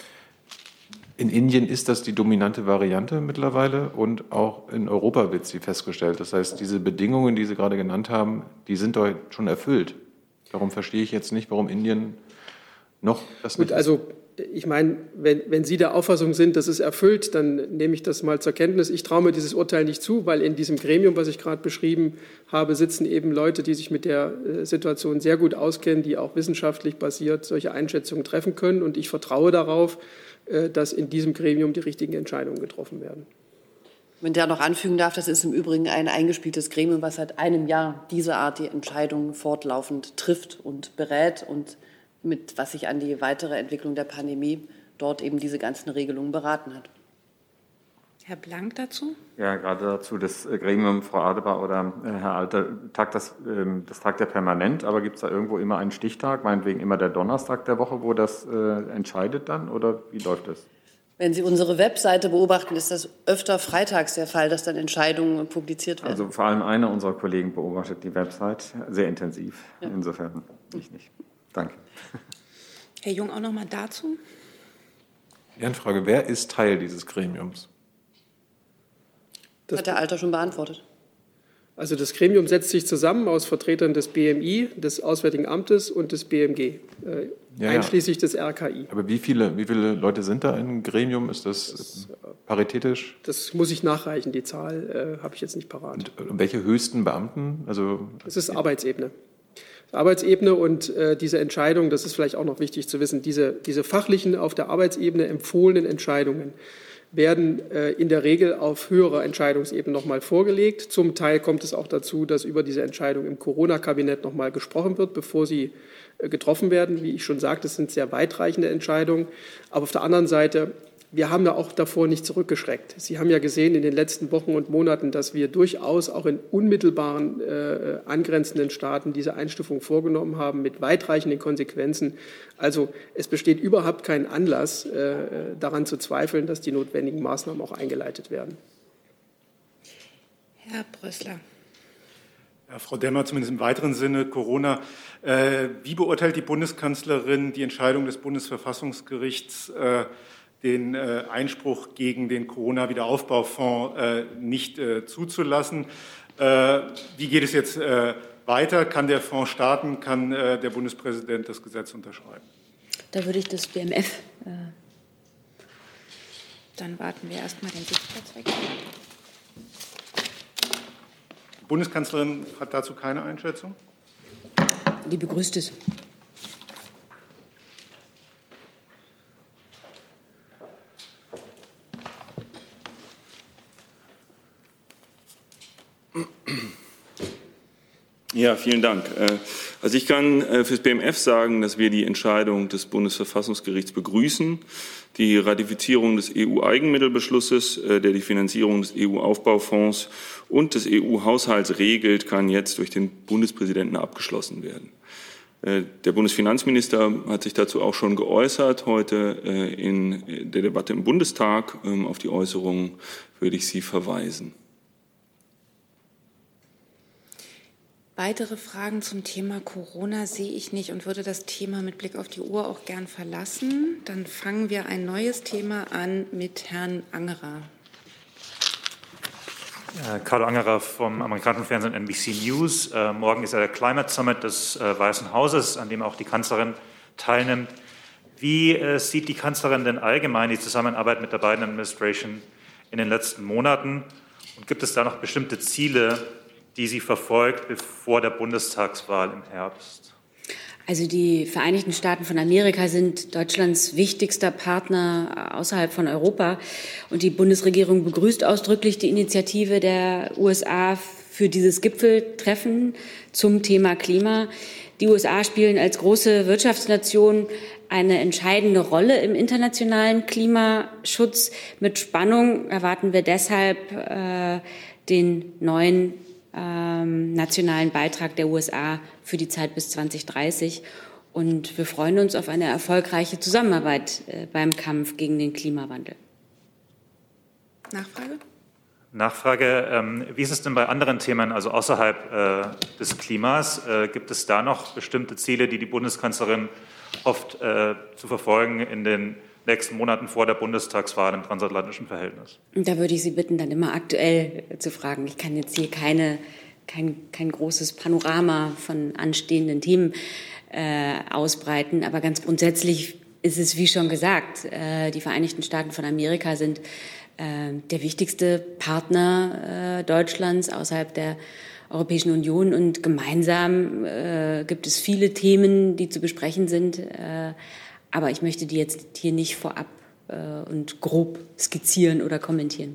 In Indien ist das die dominante Variante mittlerweile und auch in Europa wird sie festgestellt. Das heißt, diese Bedingungen, die Sie gerade genannt haben, die sind doch schon erfüllt. Darum verstehe ich jetzt nicht, warum Indien noch das nicht. Gut, also ich meine, wenn, wenn Sie der Auffassung sind, das ist erfüllt, dann nehme ich das mal zur Kenntnis. Ich traue mir dieses Urteil nicht zu, weil in diesem Gremium, was ich gerade beschrieben habe, sitzen eben Leute, die sich mit der Situation sehr gut auskennen, die auch wissenschaftlich basiert solche Einschätzungen treffen können. Und ich vertraue darauf, dass in diesem Gremium die richtigen Entscheidungen getroffen werden. Wenn der noch anfügen darf, das ist im Übrigen ein eingespieltes Gremium, was seit einem Jahr diese Art die Entscheidungen fortlaufend trifft und berät und mit was sich an die weitere Entwicklung der Pandemie dort eben diese ganzen Regelungen beraten hat. Herr Blank dazu? Ja, gerade dazu das Gremium, Frau Adebar oder äh, Herr Alter, tagt das, ähm, das tagt ja permanent, aber gibt es da irgendwo immer einen Stichtag, meinetwegen immer der Donnerstag der Woche, wo das äh, entscheidet dann, oder wie läuft das? Wenn Sie unsere Webseite beobachten, ist das öfter freitags der Fall, dass dann Entscheidungen publiziert werden. Also vor allem einer unserer Kollegen beobachtet die Website sehr intensiv. Ja. Insofern ich nicht. Danke. Herr Jung, auch noch mal dazu. Ehrenfrage, wer ist Teil dieses Gremiums? Das hat der Alter schon beantwortet. Also das Gremium setzt sich zusammen aus Vertretern des B M I, des Auswärtigen Amtes und des B M G, äh, ja, einschließlich des R K I. Aber wie viele, wie viele Leute sind da im Gremium? Ist das, das paritätisch? Das muss ich nachreichen, die Zahl äh, habe ich jetzt nicht parat. Und, und welche höchsten Beamten? Also, das ist Arbeitsebene. Arbeitsebene und äh, diese Entscheidung, das ist vielleicht auch noch wichtig zu wissen, diese, diese fachlichen, auf der Arbeitsebene empfohlenen Entscheidungen werden äh, in der Regel auf höherer Entscheidungsebene noch mal vorgelegt. Zum Teil kommt es auch dazu, dass über diese Entscheidung im Corona-Kabinett noch mal gesprochen wird, bevor sie äh, getroffen werden. Wie ich schon sagte, es sind sehr weitreichende Entscheidungen. Aber auf der anderen Seite, wir haben ja auch davor nicht zurückgeschreckt. Sie haben ja gesehen in den letzten Wochen und Monaten, dass wir durchaus auch in unmittelbaren äh, angrenzenden Staaten diese Einstufung vorgenommen haben mit weitreichenden Konsequenzen. Also es besteht überhaupt kein Anlass, äh, daran zu zweifeln, dass die notwendigen Maßnahmen auch eingeleitet werden. Herr Brössler. Ja, Frau Demmer, zumindest im weiteren Sinne Corona. Äh, wie beurteilt die Bundeskanzlerin die Entscheidung des Bundesverfassungsgerichts, äh, den äh, Einspruch gegen den Corona-Wiederaufbaufonds äh, nicht äh, zuzulassen? Äh, wie geht es jetzt äh, weiter? Kann der Fonds starten? Kann äh, der Bundespräsident das Gesetz unterschreiben? Da würde ich das B M F. Äh Dann warten wir erst mal den Sitzplatzwechsel. Die Bundeskanzlerin hat dazu keine Einschätzung? Die begrüßt es. Ja, vielen Dank. Also ich kann für das B M F sagen, dass wir die Entscheidung des Bundesverfassungsgerichts begrüßen. Die Ratifizierung des E U-Eigenmittelbeschlusses, der die Finanzierung des E U-Aufbaufonds und des E U-Haushalts regelt, kann jetzt durch den Bundespräsidenten abgeschlossen werden. Der Bundesfinanzminister hat sich dazu auch schon geäußert, heute in der Debatte im Bundestag. Auf die Äußerungen würde ich Sie verweisen. Weitere Fragen zum Thema Corona sehe ich nicht und würde das Thema mit Blick auf die Uhr auch gern verlassen. Dann fangen wir ein neues Thema an mit Herrn Angerer. Carlo Angerer vom amerikanischen Fernsehen N B C News. Äh, morgen ist ja der Climate Summit des äh, Weißen Hauses, an dem auch die Kanzlerin teilnimmt. Wie äh, sieht die Kanzlerin denn allgemein die Zusammenarbeit mit der Biden Administration in den letzten Monaten? Und gibt es da noch bestimmte Ziele, die sie verfolgt, bevor der Bundestagswahl im Herbst? Also die Vereinigten Staaten von Amerika sind Deutschlands wichtigster Partner außerhalb von Europa. Und die Bundesregierung begrüßt ausdrücklich die Initiative der U S A für dieses Gipfeltreffen zum Thema Klima. Die U S A spielen als große Wirtschaftsnation eine entscheidende Rolle im internationalen Klimaschutz. Mit Spannung erwarten wir deshalb äh, den neuen ähm, nationalen Beitrag der U S A für die Zeit bis zwanzig dreißig. Und wir freuen uns auf eine erfolgreiche Zusammenarbeit äh, beim Kampf gegen den Klimawandel. Nachfrage? Nachfrage, ähm, wie ist es denn bei anderen Themen, also außerhalb äh, des Klimas? Äh, gibt es da noch bestimmte Ziele, die die Bundeskanzlerin hofft äh, zu verfolgen in den nächsten Monaten vor der Bundestagswahl im transatlantischen Verhältnis? Und da würde ich Sie bitten, dann immer aktuell äh, zu fragen. Ich kann jetzt hier keine, kein, kein großes Panorama von anstehenden Themen äh, ausbreiten, aber ganz grundsätzlich ist es, wie schon gesagt, äh, die Vereinigten Staaten von Amerika sind der wichtigste Partner äh, Deutschlands außerhalb der Europäischen Union. Und gemeinsam äh, gibt es viele Themen, die zu besprechen sind. Äh, aber ich möchte die jetzt hier nicht vorab äh, und grob skizzieren oder kommentieren.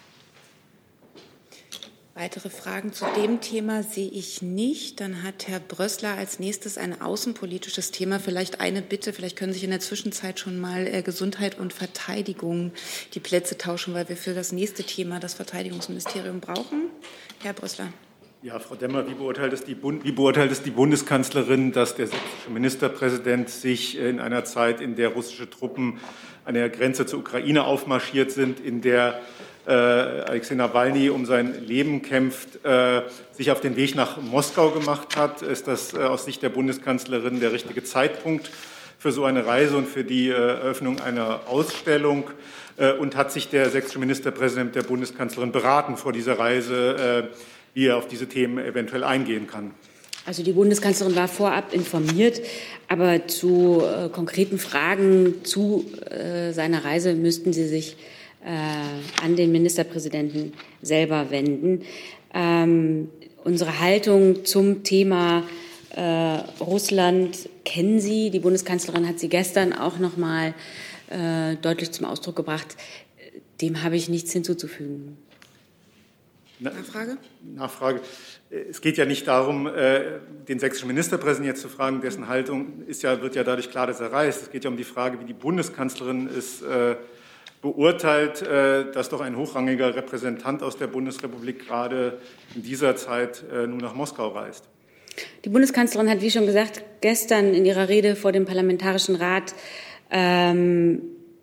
Weitere Fragen zu dem Thema sehe ich nicht. Dann hat Herr Brössler als nächstes ein außenpolitisches Thema. Vielleicht eine Bitte, vielleicht können Sie sich in der Zwischenzeit schon mal äh, Gesundheit und Verteidigung die Plätze tauschen, weil wir für das nächste Thema das Verteidigungsministerium brauchen. Herr Brössler. Ja, Frau Demmer, wie beurteilt es die, Bund, wie beurteilt es die Bundeskanzlerin, dass der sächsische Ministerpräsident sich in einer Zeit, in der russische Truppen an der Grenze zur Ukraine aufmarschiert sind, in der äh, Alexei Nawalny um sein Leben kämpft, äh, sich auf den Weg nach Moskau gemacht hat? Ist das äh, aus Sicht der Bundeskanzlerin der richtige Zeitpunkt für so eine Reise und für die äh, Eröffnung einer Ausstellung? Äh, und hat sich der sächsische Ministerpräsident der Bundeskanzlerin beraten vor dieser Reise, äh, wie er auf diese Themen eventuell eingehen kann? Also die Bundeskanzlerin war vorab informiert, aber zu äh, konkreten Fragen zu äh, seiner Reise müssten Sie sich äh, an den Ministerpräsidenten selber wenden. Ähm, unsere Haltung zum Thema äh, Russland kennen Sie. Die Bundeskanzlerin hat sie gestern auch noch mal äh, deutlich zum Ausdruck gebracht. Dem habe ich nichts hinzuzufügen. Nachfrage? Nachfrage. Es geht ja nicht darum, den sächsischen Ministerpräsidenten jetzt zu fragen, dessen Haltung ist ja, wird ja dadurch klar, dass er reist. Es geht ja um die Frage, wie die Bundeskanzlerin es beurteilt, dass doch ein hochrangiger Repräsentant aus der Bundesrepublik gerade in dieser Zeit nun nach Moskau reist. Die Bundeskanzlerin hat, wie schon gesagt, gestern in ihrer Rede vor dem Parlamentarischen Rat ähm,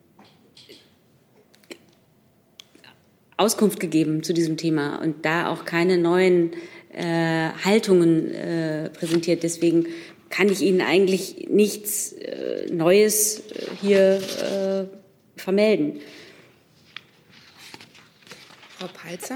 Auskunft gegeben zu diesem Thema und da auch keine neuen äh, Haltungen äh, präsentiert. Deswegen kann ich Ihnen eigentlich nichts äh, Neues äh, hier äh, vermelden. Frau Palzer.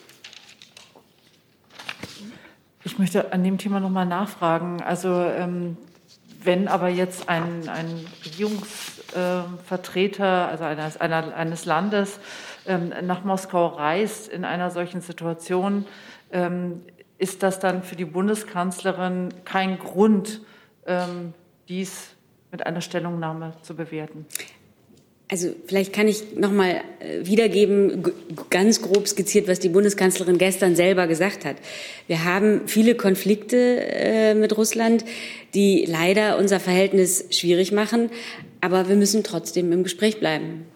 Ich möchte an dem Thema noch mal nachfragen. Also ähm, wenn aber jetzt ein, ein Regierungsvertreter, äh, also eines, einer, eines Landes, nach Moskau reist in einer solchen Situation, ist das dann für die Bundeskanzlerin kein Grund, dies mit einer Stellungnahme zu bewerten? Also vielleicht kann ich noch mal wiedergeben, ganz grob skizziert, was die Bundeskanzlerin gestern selber gesagt hat. Wir haben viele Konflikte mit Russland, die leider unser Verhältnis schwierig machen, aber wir müssen trotzdem im Gespräch bleiben.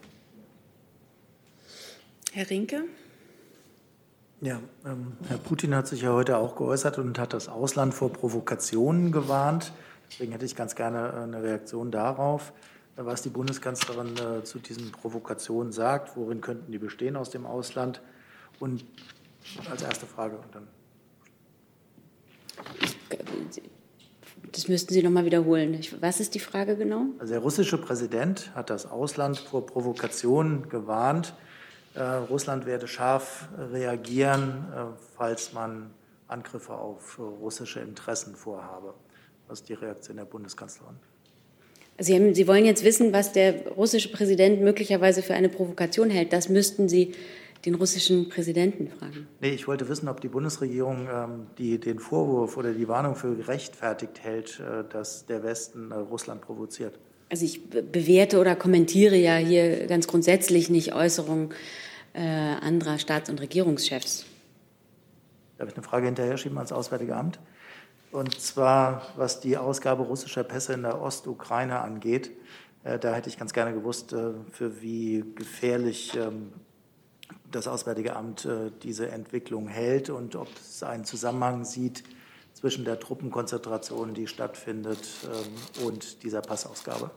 Herr Rinke? Ja, ähm, Herr Putin hat sich ja heute auch geäußert und hat das Ausland vor Provokationen gewarnt. Deswegen hätte ich ganz gerne eine Reaktion darauf, was die Bundeskanzlerin zu diesen Provokationen sagt. Worin könnten die bestehen aus dem Ausland? Und als erste Frage und dann. Das müssten Sie noch mal wiederholen. Was ist die Frage genau? Also der russische Präsident hat das Ausland vor Provokationen gewarnt. Äh, Russland werde scharf reagieren, äh, falls man Angriffe auf äh, russische Interessen vorhabe. Was ist die Reaktion der Bundeskanzlerin? Sie, haben, Sie wollen jetzt wissen, was der russische Präsident möglicherweise für eine Provokation hält. Das müssten Sie den russischen Präsidenten fragen. Nee, ich wollte wissen, ob die Bundesregierung ähm, die, den Vorwurf oder die Warnung für gerechtfertigt hält, äh, dass der Westen äh, Russland provoziert. Also ich bewerte oder kommentiere ja hier ganz grundsätzlich nicht Äußerungen äh, anderer Staats- und Regierungschefs. Darf ich eine Frage hinterher schieben ans Auswärtige Amt? Und zwar, was die Ausgabe russischer Pässe in der Ostukraine angeht. Äh, da hätte ich ganz gerne gewusst, äh, für wie gefährlich ähm, das Auswärtige Amt äh, diese Entwicklung hält und ob es einen Zusammenhang sieht zwischen der Truppenkonzentration, die stattfindet, ähm, und dieser Passausgabe.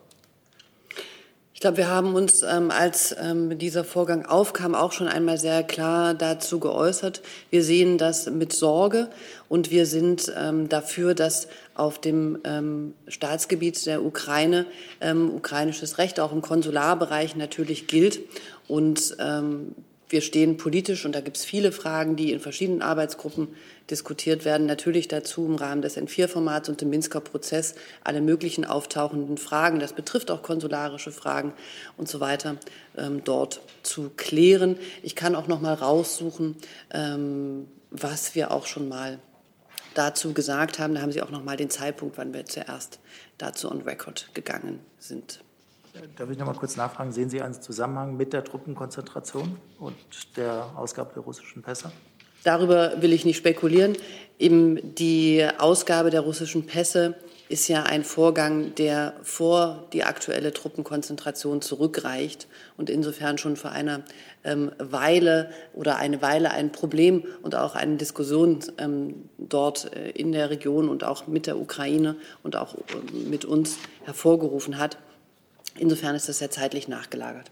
Ich glaube, wir haben uns, ähm, als ähm, dieser Vorgang aufkam, auch schon einmal sehr klar dazu geäußert. Wir sehen das mit Sorge und wir sind ähm, dafür, dass auf dem ähm, Staatsgebiet der Ukraine ähm, ukrainisches Recht auch im Konsularbereich natürlich gilt. Und ähm, wir stehen politisch, und da gibt es viele Fragen, die in verschiedenen Arbeitsgruppen diskutiert werden, natürlich dazu im Rahmen des N vier Formats und dem Minsker Prozess alle möglichen auftauchenden Fragen, das betrifft auch konsularische Fragen und so weiter, ähm, dort zu klären. Ich kann auch noch mal raussuchen, ähm, was wir auch schon mal dazu gesagt haben. Da haben Sie auch noch mal den Zeitpunkt, wann wir zuerst dazu on record gegangen sind. Darf ich noch mal kurz nachfragen, sehen Sie einen Zusammenhang mit der Truppenkonzentration und der Ausgabe der russischen Pässe? Darüber will ich nicht spekulieren. Eben die Ausgabe der russischen Pässe ist ja ein Vorgang, der vor die aktuelle Truppenkonzentration zurückreicht und insofern schon vor einer ähm, Weile oder eine Weile ein Problem und auch eine Diskussion ähm, dort äh, in der Region und auch mit der Ukraine und auch äh, mit uns hervorgerufen hat. Insofern ist das ja zeitlich nachgelagert.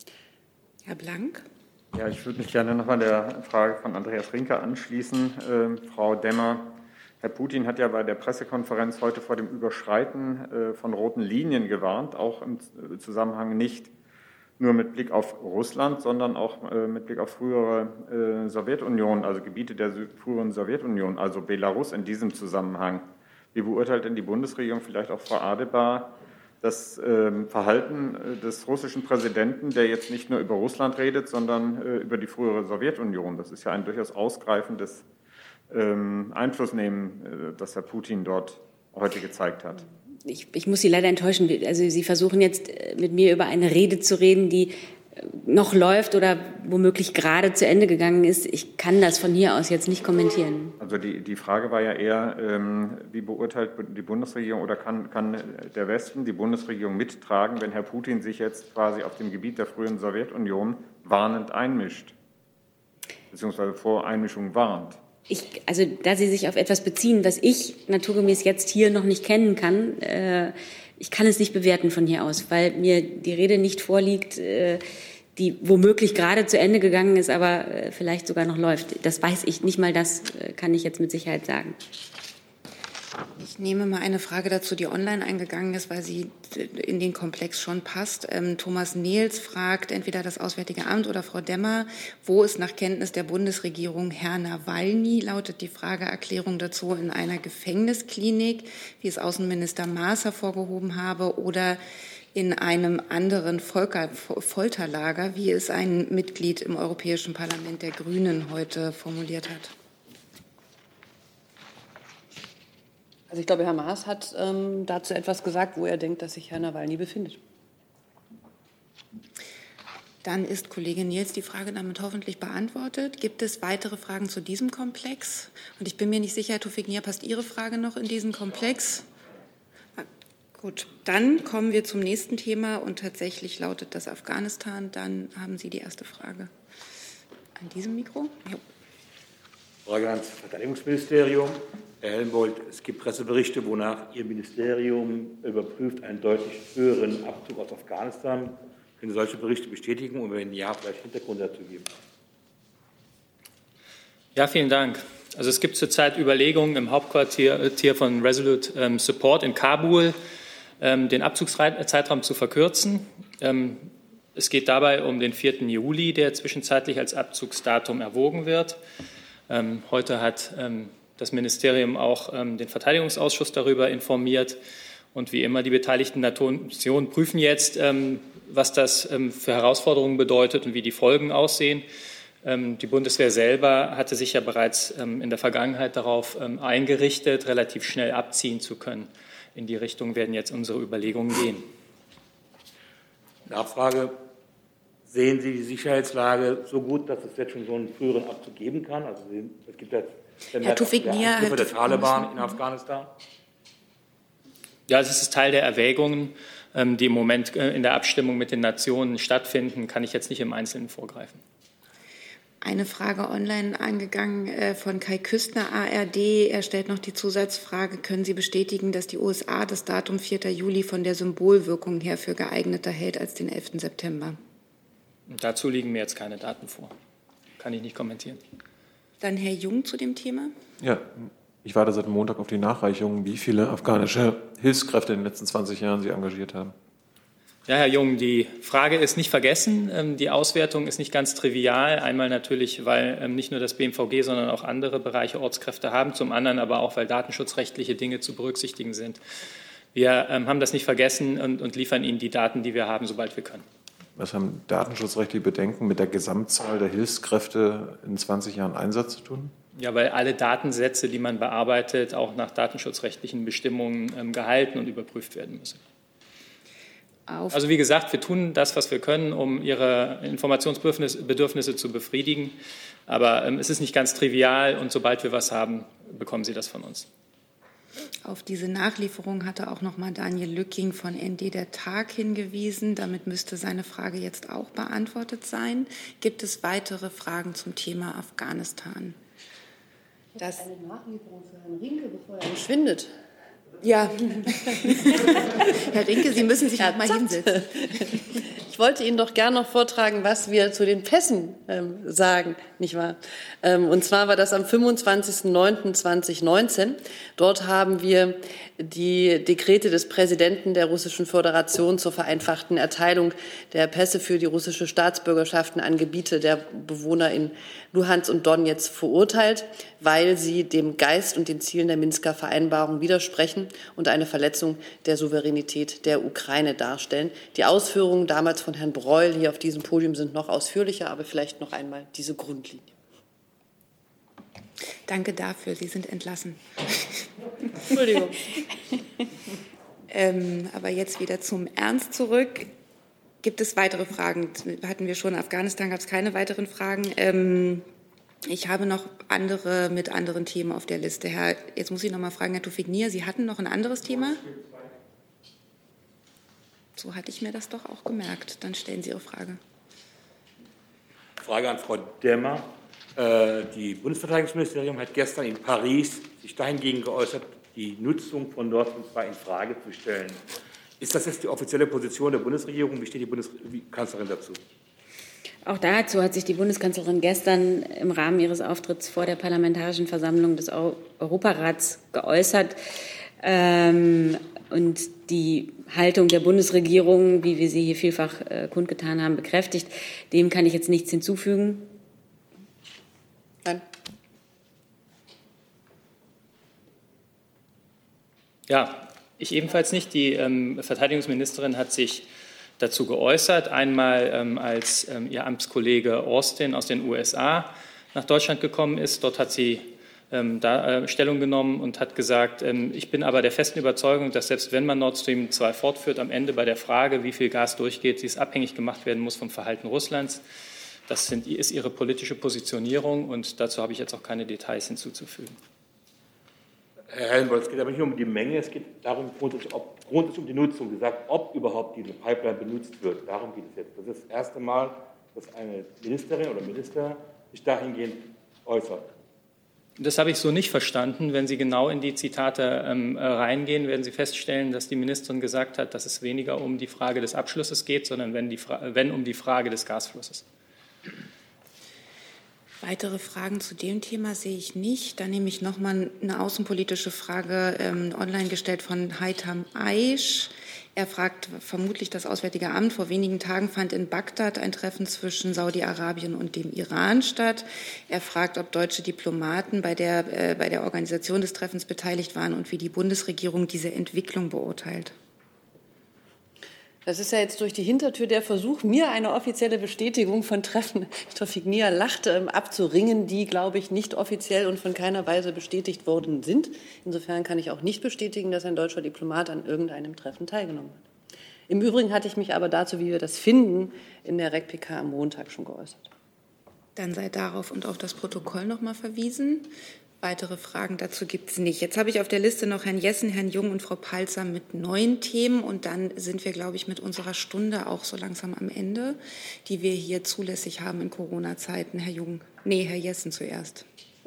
Herr Blank. Ja, ich würde mich gerne noch mal der Frage von Andreas Rinke anschließen. Äh, Frau Demmer, Herr Putin hat ja bei der Pressekonferenz heute vor dem Überschreiten äh, von roten Linien gewarnt, auch im Zusammenhang nicht nur mit Blick auf Russland, sondern auch äh, mit Blick auf frühere äh, Sowjetunion, also Gebiete der früheren Sowjetunion, also Belarus in diesem Zusammenhang. Wie beurteilt denn die Bundesregierung, vielleicht auch Frau Adebar, das äh, Verhalten des russischen Präsidenten, der jetzt nicht nur über Russland redet, sondern äh, über die frühere Sowjetunion? Das ist ja ein durchaus ausgreifendes ähm, Einflussnehmen, äh, das Herr Putin dort heute gezeigt hat. Ich, ich muss Sie leider enttäuschen. Also Sie versuchen jetzt mit mir über eine Rede zu reden, die noch läuft oder womöglich gerade zu Ende gegangen ist. Ich kann das von hier aus jetzt nicht kommentieren. Also die, die Frage war ja eher, ähm, wie beurteilt die Bundesregierung oder kann, kann der Westen die Bundesregierung mittragen, wenn Herr Putin sich jetzt quasi auf dem Gebiet der frühen Sowjetunion warnend einmischt, beziehungsweise vor Einmischung warnt? Ich, also da Sie sich auf etwas beziehen, was ich naturgemäß jetzt hier noch nicht kennen kann, äh, ich kann es nicht bewerten von hier aus, weil mir die Rede nicht vorliegt, äh, die womöglich gerade zu Ende gegangen ist, aber äh, vielleicht sogar noch läuft. Das weiß ich nicht mal, das äh, kann ich jetzt mit Sicherheit sagen. Ich nehme mal eine Frage dazu, die online eingegangen ist, weil sie in den Komplex schon passt. Ähm, Thomas Nehls fragt entweder das Auswärtige Amt oder Frau Demmer, wo ist nach Kenntnis der Bundesregierung Herr Nawalny, lautet die Frageerklärung dazu, in einer Gefängnisklinik, wie es Außenminister Maas hervorgehoben habe, oder in einem anderen Volker, Folterlager, wie es ein Mitglied im Europäischen Parlament der Grünen heute formuliert hat. Also ich glaube, Herr Maas hat ähm, dazu etwas gesagt, wo er denkt, dass sich Herr Nawalny befindet. Dann ist Kollege Nils die Frage damit hoffentlich beantwortet. Gibt es weitere Fragen zu diesem Komplex? Und ich bin mir nicht sicher, Herr Tufik Nia, passt Ihre Frage noch in diesen Komplex? Ah, gut, dann kommen wir zum nächsten Thema und tatsächlich lautet das Afghanistan. Dann haben Sie die erste Frage. An diesem Mikro? Jo. Frage ans Verteidigungsministerium. Herr Helmbold, es gibt Presseberichte, wonach Ihr Ministerium überprüft einen deutlich höheren Abzug aus Afghanistan. Können Sie solche Berichte bestätigen und wenn ja, vielleicht Hintergrund dazu geben? Ja, vielen Dank. Also es gibt zurzeit Überlegungen im Hauptquartier von Resolute ähm, Support in Kabul, ähm, den Abzugszeitraum zu verkürzen. Ähm, es geht dabei um den vierten Juli, der zwischenzeitlich als Abzugsdatum erwogen wird. Ähm, heute hat ähm, das Ministerium auch ähm, den Verteidigungsausschuss darüber informiert. Und wie immer, die beteiligten Nationen prüfen jetzt, ähm, was das ähm, für Herausforderungen bedeutet und wie die Folgen aussehen. Ähm, die Bundeswehr selber hatte sich ja bereits ähm, in der Vergangenheit darauf ähm, eingerichtet, relativ schnell abziehen zu können. In die Richtung werden jetzt unsere Überlegungen gehen. Nachfrage. Sehen Sie die Sicherheitslage so gut, dass es jetzt schon so einen früheren Abzug geben kann? Also es gibt jetzt Herr Tufik Nia, Angriffe der Taliban in Afghanistan. Ja, es ist Teil der Erwägungen, die im Moment in der Abstimmung mit den Nationen stattfinden. Kann ich jetzt nicht im Einzelnen vorgreifen. Eine Frage online eingegangen äh, von Kai Küstner, A R D. Er stellt noch die Zusatzfrage, können Sie bestätigen, dass die U S A das Datum vierter Juli von der Symbolwirkung her für geeigneter hält als den elften September? Dazu liegen mir jetzt keine Daten vor. Kann ich nicht kommentieren. Dann Herr Jung zu dem Thema. Ja, ich warte seit Montag auf die Nachreichung, wie viele afghanische Hilfskräfte in den letzten zwanzig Jahren Sie engagiert haben. Ja, Herr Jung, die Frage ist nicht vergessen. Die Auswertung ist nicht ganz trivial. Einmal natürlich, weil nicht nur das B M V G, sondern auch andere Bereiche Ortskräfte haben. Zum anderen aber auch, weil datenschutzrechtliche Dinge zu berücksichtigen sind. Wir haben das nicht vergessen und, und liefern Ihnen die Daten, die wir haben, sobald wir können. Was haben datenschutzrechtliche Bedenken mit der Gesamtzahl der Hilfskräfte in zwanzig Jahren Einsatz zu tun? Ja, weil alle Datensätze, die man bearbeitet, auch nach datenschutzrechtlichen Bestimmungen ähm, gehalten und überprüft werden müssen. Auf. Also wie gesagt, wir tun das, was wir können, um Ihre Informationsbedürfnisse zu befriedigen. Aber ähm, es ist nicht ganz trivial und sobald wir was haben, bekommen Sie das von uns. Auf diese Nachlieferung hatte auch noch mal Daniel Lücking von N D der Tag hingewiesen. Damit müsste seine Frage jetzt auch beantwortet sein. Gibt es weitere Fragen zum Thema Afghanistan? Das eine Nachlieferung für Herrn Rinke, bevor er verschwindet. Ja, Herr Rinke, Sie müssen sich noch mal hinsetzen. Ich wollte Ihnen doch gern noch vortragen, was wir zu den Pässen ähm, sagen, nicht wahr? Ähm, und zwar war das am fünfundzwanzigsten neunten zweitausendneunzehn. Dort haben wir die Dekrete des Präsidenten der Russischen Föderation zur vereinfachten Erteilung der Pässe für die russische Staatsbürgerschaften an Gebiete der Bewohner in Luhansk und Donetsk verurteilt, weil sie dem Geist und den Zielen der Minsker Vereinbarung widersprechen und eine Verletzung der Souveränität der Ukraine darstellen. Die Ausführungen damals von Herrn Breul hier auf diesem Podium sind noch ausführlicher, aber vielleicht noch einmal diese Grundlinie. Danke dafür, Sie sind entlassen. Entschuldigung. ähm, aber jetzt wieder zum Ernst zurück. Gibt es weitere Fragen? Hatten wir schon, in Afghanistan gab es keine weiteren Fragen. Ähm, ich habe noch andere mit anderen Themen auf der Liste. Herr, jetzt muss ich noch mal fragen, Herr Tufik Nia, Sie hatten noch ein anderes Thema? So hatte ich mir das doch auch gemerkt. Dann stellen Sie Ihre Frage. Frage an Frau Demmer. Äh, die Bundesverteidigungsministerium hat gestern in Paris sich dahingegen geäußert, die Nutzung von Nord Stream zwei in Frage zu stellen. Ist das jetzt die offizielle Position der Bundesregierung? Wie steht die Bundeskanzlerin dazu? Auch dazu hat sich die Bundeskanzlerin gestern im Rahmen ihres Auftritts vor der Parlamentarischen Versammlung des Europarats geäußert. Ähm, und die Haltung der Bundesregierung, wie wir sie hier vielfach äh, kundgetan haben, bekräftigt. Dem kann ich jetzt nichts hinzufügen. Nein. Ja, ich ebenfalls nicht. Die ähm, Verteidigungsministerin hat sich dazu geäußert, einmal ähm, als ähm, ihr Amtskollege Austin aus den U S A nach Deutschland gekommen ist. Dort hat sie ähm, da, äh, Stellung genommen und hat gesagt, ähm, ich bin aber der festen Überzeugung, dass selbst wenn man Nord Stream zwei fortführt, am Ende bei der Frage, wie viel Gas durchgeht, dies abhängig gemacht werden muss vom Verhalten Russlands. Das sind, ist ihre politische Positionierung und dazu habe ich jetzt auch keine Details hinzuzufügen. Herr Helmbold, es geht aber nicht nur um die Menge, es geht darum, grundsätzlich, ob, grundsätzlich um die Nutzung, gesagt, ob überhaupt diese Pipeline benutzt wird. Darum geht es jetzt. Das ist das erste Mal, dass eine Ministerin oder Minister sich dahingehend äußert. Das habe ich so nicht verstanden. Wenn Sie genau in die Zitate ähm, reingehen, werden Sie feststellen, dass die Ministerin gesagt hat, dass es weniger um die Frage des Abschlusses geht, sondern wenn, die Fra- wenn um die Frage des Gasflusses. Weitere Fragen zu dem Thema sehe ich nicht. Dann nehme ich noch mal eine außenpolitische Frage ähm, online gestellt von Haitham Aish. Er fragt vermutlich das Auswärtige Amt. Vor wenigen Tagen fand in Bagdad ein Treffen zwischen Saudi-Arabien und dem Iran statt. Er fragt, ob deutsche Diplomaten bei der, äh, bei der Organisation des Treffens beteiligt waren und wie die Bundesregierung diese Entwicklung beurteilt. Das ist ja jetzt durch die Hintertür der Versuch, mir eine offizielle Bestätigung von Treffen, Tawfik Nia lacht, ähm, abzuringen, die, glaube ich, nicht offiziell und von keiner Weise bestätigt worden sind. Insofern kann ich auch nicht bestätigen, dass ein deutscher Diplomat an irgendeinem Treffen teilgenommen hat. Im Übrigen hatte ich mich aber dazu, wie wir das finden, in der R E C P K am Montag schon geäußert. Dann sei darauf und auf das Protokoll noch mal verwiesen. Weitere Fragen dazu gibt es nicht. Jetzt habe ich auf der Liste noch Herrn Jessen, Herrn Jung und Frau Palzer mit neuen Themen. Und dann sind wir, glaube ich, mit unserer Stunde auch so langsam am Ende, die wir hier zulässig haben in Corona-Zeiten. Herr Jung, nee, Herr Jessen zuerst.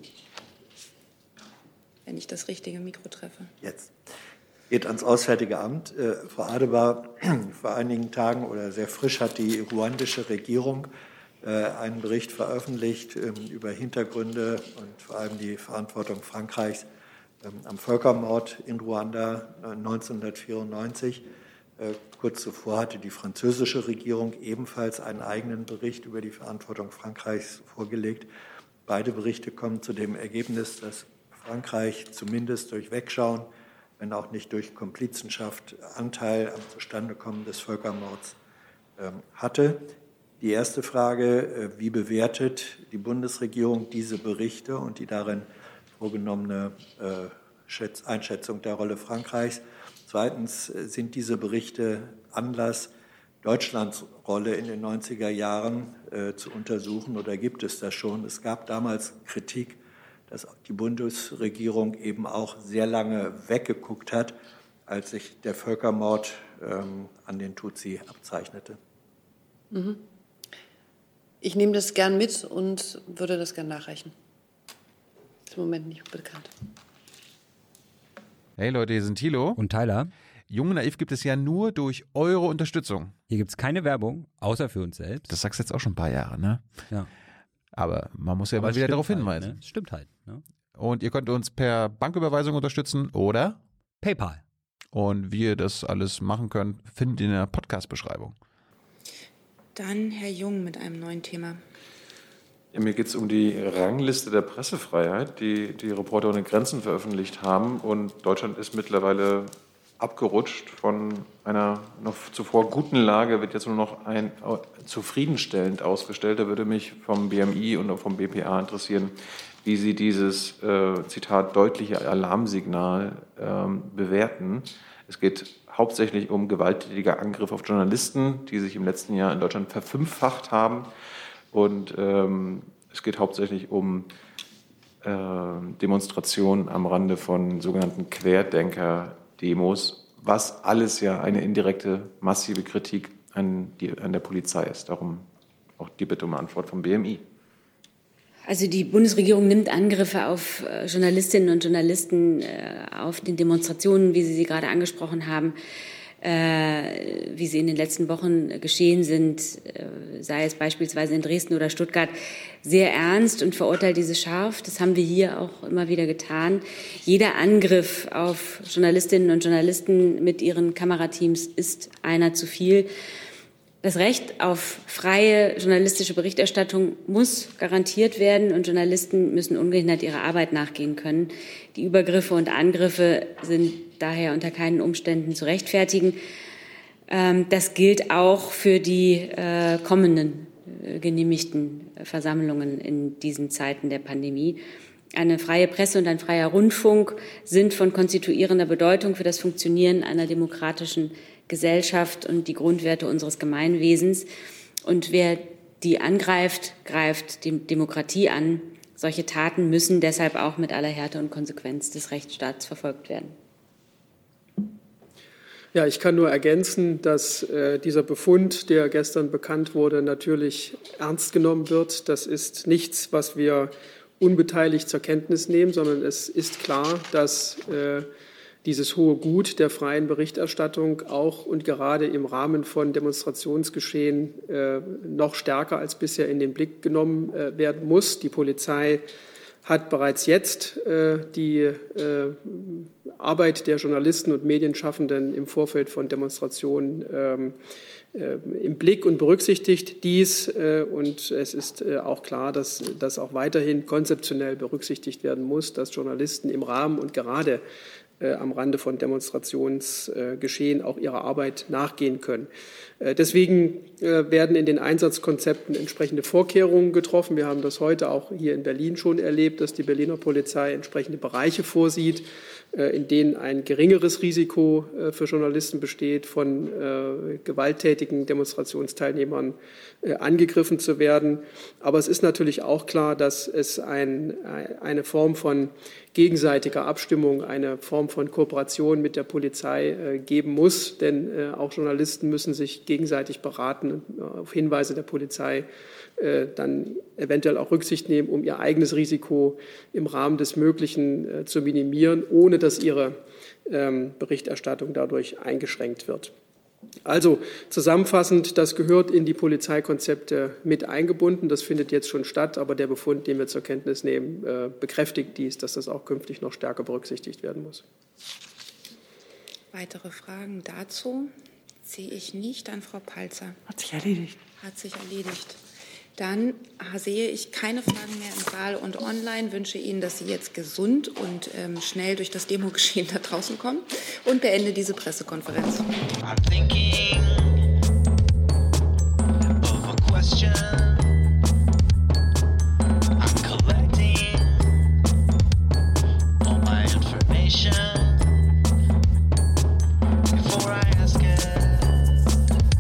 Wenn ich das richtige Mikro treffe. Jetzt. Geht ans Auswärtige Amt. Äh, Frau Adebar, vor einigen Tagen oder sehr frisch hat die ruandische Regierung einen Bericht veröffentlicht über Hintergründe und vor allem die Verantwortung Frankreichs am Völkermord in Ruanda neunzehnhundertvierundneunzig. Kurz zuvor hatte die französische Regierung ebenfalls einen eigenen Bericht über die Verantwortung Frankreichs vorgelegt. Beide Berichte kommen zu dem Ergebnis, dass Frankreich zumindest durch Wegschauen, wenn auch nicht durch Komplizenschaft, Anteil am Zustandekommen des Völkermords hatte. Die erste Frage, wie bewertet die Bundesregierung diese Berichte und die darin vorgenommene Einschätzung der Rolle Frankreichs? Zweitens, sind diese Berichte Anlass, Deutschlands Rolle in den neunziger Jahren zu untersuchen oder gibt es das schon? Es gab damals Kritik, dass die Bundesregierung eben auch sehr lange weggeguckt hat, als sich der Völkermord an den Tutsi abzeichnete. Mhm. Ich nehme das gern mit und würde das gern nachreichen. Ist im Moment nicht bekannt. Hey Leute, hier sind Thilo und Tyler. Jung und Naiv gibt es ja nur durch eure Unterstützung. Hier gibt es keine Werbung, außer für uns selbst. Das sagst du jetzt auch schon ein paar Jahre, ne? Ja. Aber man muss ja Aber mal wieder darauf halt, hinweisen. Ne? Stimmt halt. Ne? Und ihr könnt uns per Banküberweisung unterstützen oder PayPal. Und wie ihr das alles machen könnt, findet ihr in der Podcast-Beschreibung. Dann Herr Jung mit einem neuen Thema. Ja, mir geht es um die Rangliste der Pressefreiheit, die die Reporter ohne Grenzen veröffentlicht haben. Und Deutschland ist mittlerweile abgerutscht von einer noch zuvor guten Lage, wird jetzt nur noch ein zufriedenstellend ausgestellt. Da würde mich vom B M I und auch vom B P A interessieren, wie Sie dieses, äh, Zitat, deutliche Alarmsignal ähm, bewerten. Es geht hauptsächlich um gewalttätige Angriffe auf Journalisten, die sich im letzten Jahr in Deutschland verfünffacht haben. Und ähm, es geht hauptsächlich um äh, Demonstrationen am Rande von sogenannten Querdenker-Demos, was alles ja eine indirekte, massive Kritik an, die, an der Polizei ist. Darum auch die Bitte um Antwort vom B M I. Also die Bundesregierung nimmt Angriffe auf Journalistinnen und Journalisten äh, auf den Demonstrationen, wie Sie sie gerade angesprochen haben, äh, wie sie in den letzten Wochen geschehen sind, äh, sei es beispielsweise in Dresden oder Stuttgart, sehr ernst und verurteilt diese scharf. Das haben wir hier auch immer wieder getan. Jeder Angriff auf Journalistinnen und Journalisten mit ihren Kamerateams ist einer zu viel. Das Recht auf freie journalistische Berichterstattung muss garantiert werden und Journalisten müssen ungehindert ihrer Arbeit nachgehen können. Die Übergriffe und Angriffe sind daher unter keinen Umständen zu rechtfertigen. Das gilt auch für die kommenden genehmigten Versammlungen in diesen Zeiten der Pandemie. Eine freie Presse und ein freier Rundfunk sind von konstituierender Bedeutung für das Funktionieren einer demokratischen Gesellschaft und die Grundwerte unseres Gemeinwesens. Und wer die angreift, greift die Demokratie an. Solche Taten müssen deshalb auch mit aller Härte und Konsequenz des Rechtsstaats verfolgt werden. Ja, ich kann nur ergänzen, dass äh, dieser Befund, der gestern bekannt wurde, natürlich ernst genommen wird. Das ist nichts, was wir unbeteiligt zur Kenntnis nehmen, sondern es ist klar, dass äh, dieses hohe Gut der freien Berichterstattung auch und gerade im Rahmen von Demonstrationsgeschehen äh, noch stärker als bisher in den Blick genommen äh, werden muss. Die Polizei hat bereits jetzt äh, die äh, Arbeit der Journalisten und Medienschaffenden im Vorfeld von Demonstrationen ähm, äh, im Blick und berücksichtigt dies. Äh, und es ist äh, auch klar, dass das auch weiterhin konzeptionell berücksichtigt werden muss, dass Journalisten im Rahmen und gerade äh, am Rande von Demonstrationsgeschehen äh, auch ihrer Arbeit nachgehen können. Äh, deswegen äh, werden in den Einsatzkonzepten entsprechende Vorkehrungen getroffen. Wir haben das heute auch hier in Berlin schon erlebt, dass die Berliner Polizei entsprechende Bereiche vorsieht, äh, in denen ein geringeres Risiko äh, für Journalisten besteht, von äh, gewalttätigen Demonstrationsteilnehmern äh, angegriffen zu werden. Aber es ist natürlich auch klar, dass es ein, eine Form von gegenseitiger Abstimmung, eine Form von Kooperation mit der Polizei äh, geben muss. Denn äh, auch Journalisten müssen sich gegenseitig beraten und äh, auf Hinweise der Polizei äh, dann eventuell auch Rücksicht nehmen, um ihr eigenes Risiko im Rahmen des Möglichen äh, zu minimieren, ohne dass ihre ähm, Berichterstattung dadurch eingeschränkt wird. Also zusammenfassend, das gehört in die Polizeikonzepte mit eingebunden. Das findet jetzt schon statt, aber der Befund, den wir zur Kenntnis nehmen, äh, bekräftigt dies, dass das auch künftig noch stärker berücksichtigt werden muss. Weitere Fragen dazu sehe ich nicht. Dann Frau Palzer. Hat sich erledigt. Hat sich erledigt. Dann sehe ich keine Fragen mehr im Saal und online. Wünsche Ihnen, dass Sie jetzt gesund und ähm, schnell durch das Demogeschehen da draußen kommen und beende diese Pressekonferenz. I'm thinking of a question. I'm collecting all my information before I ask it.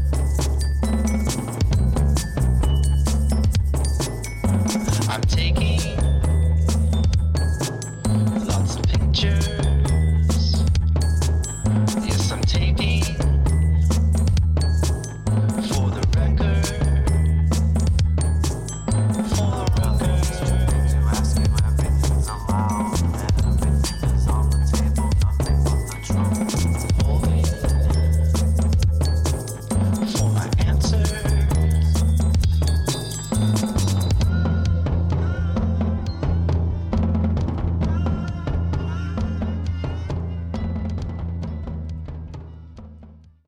I'm taking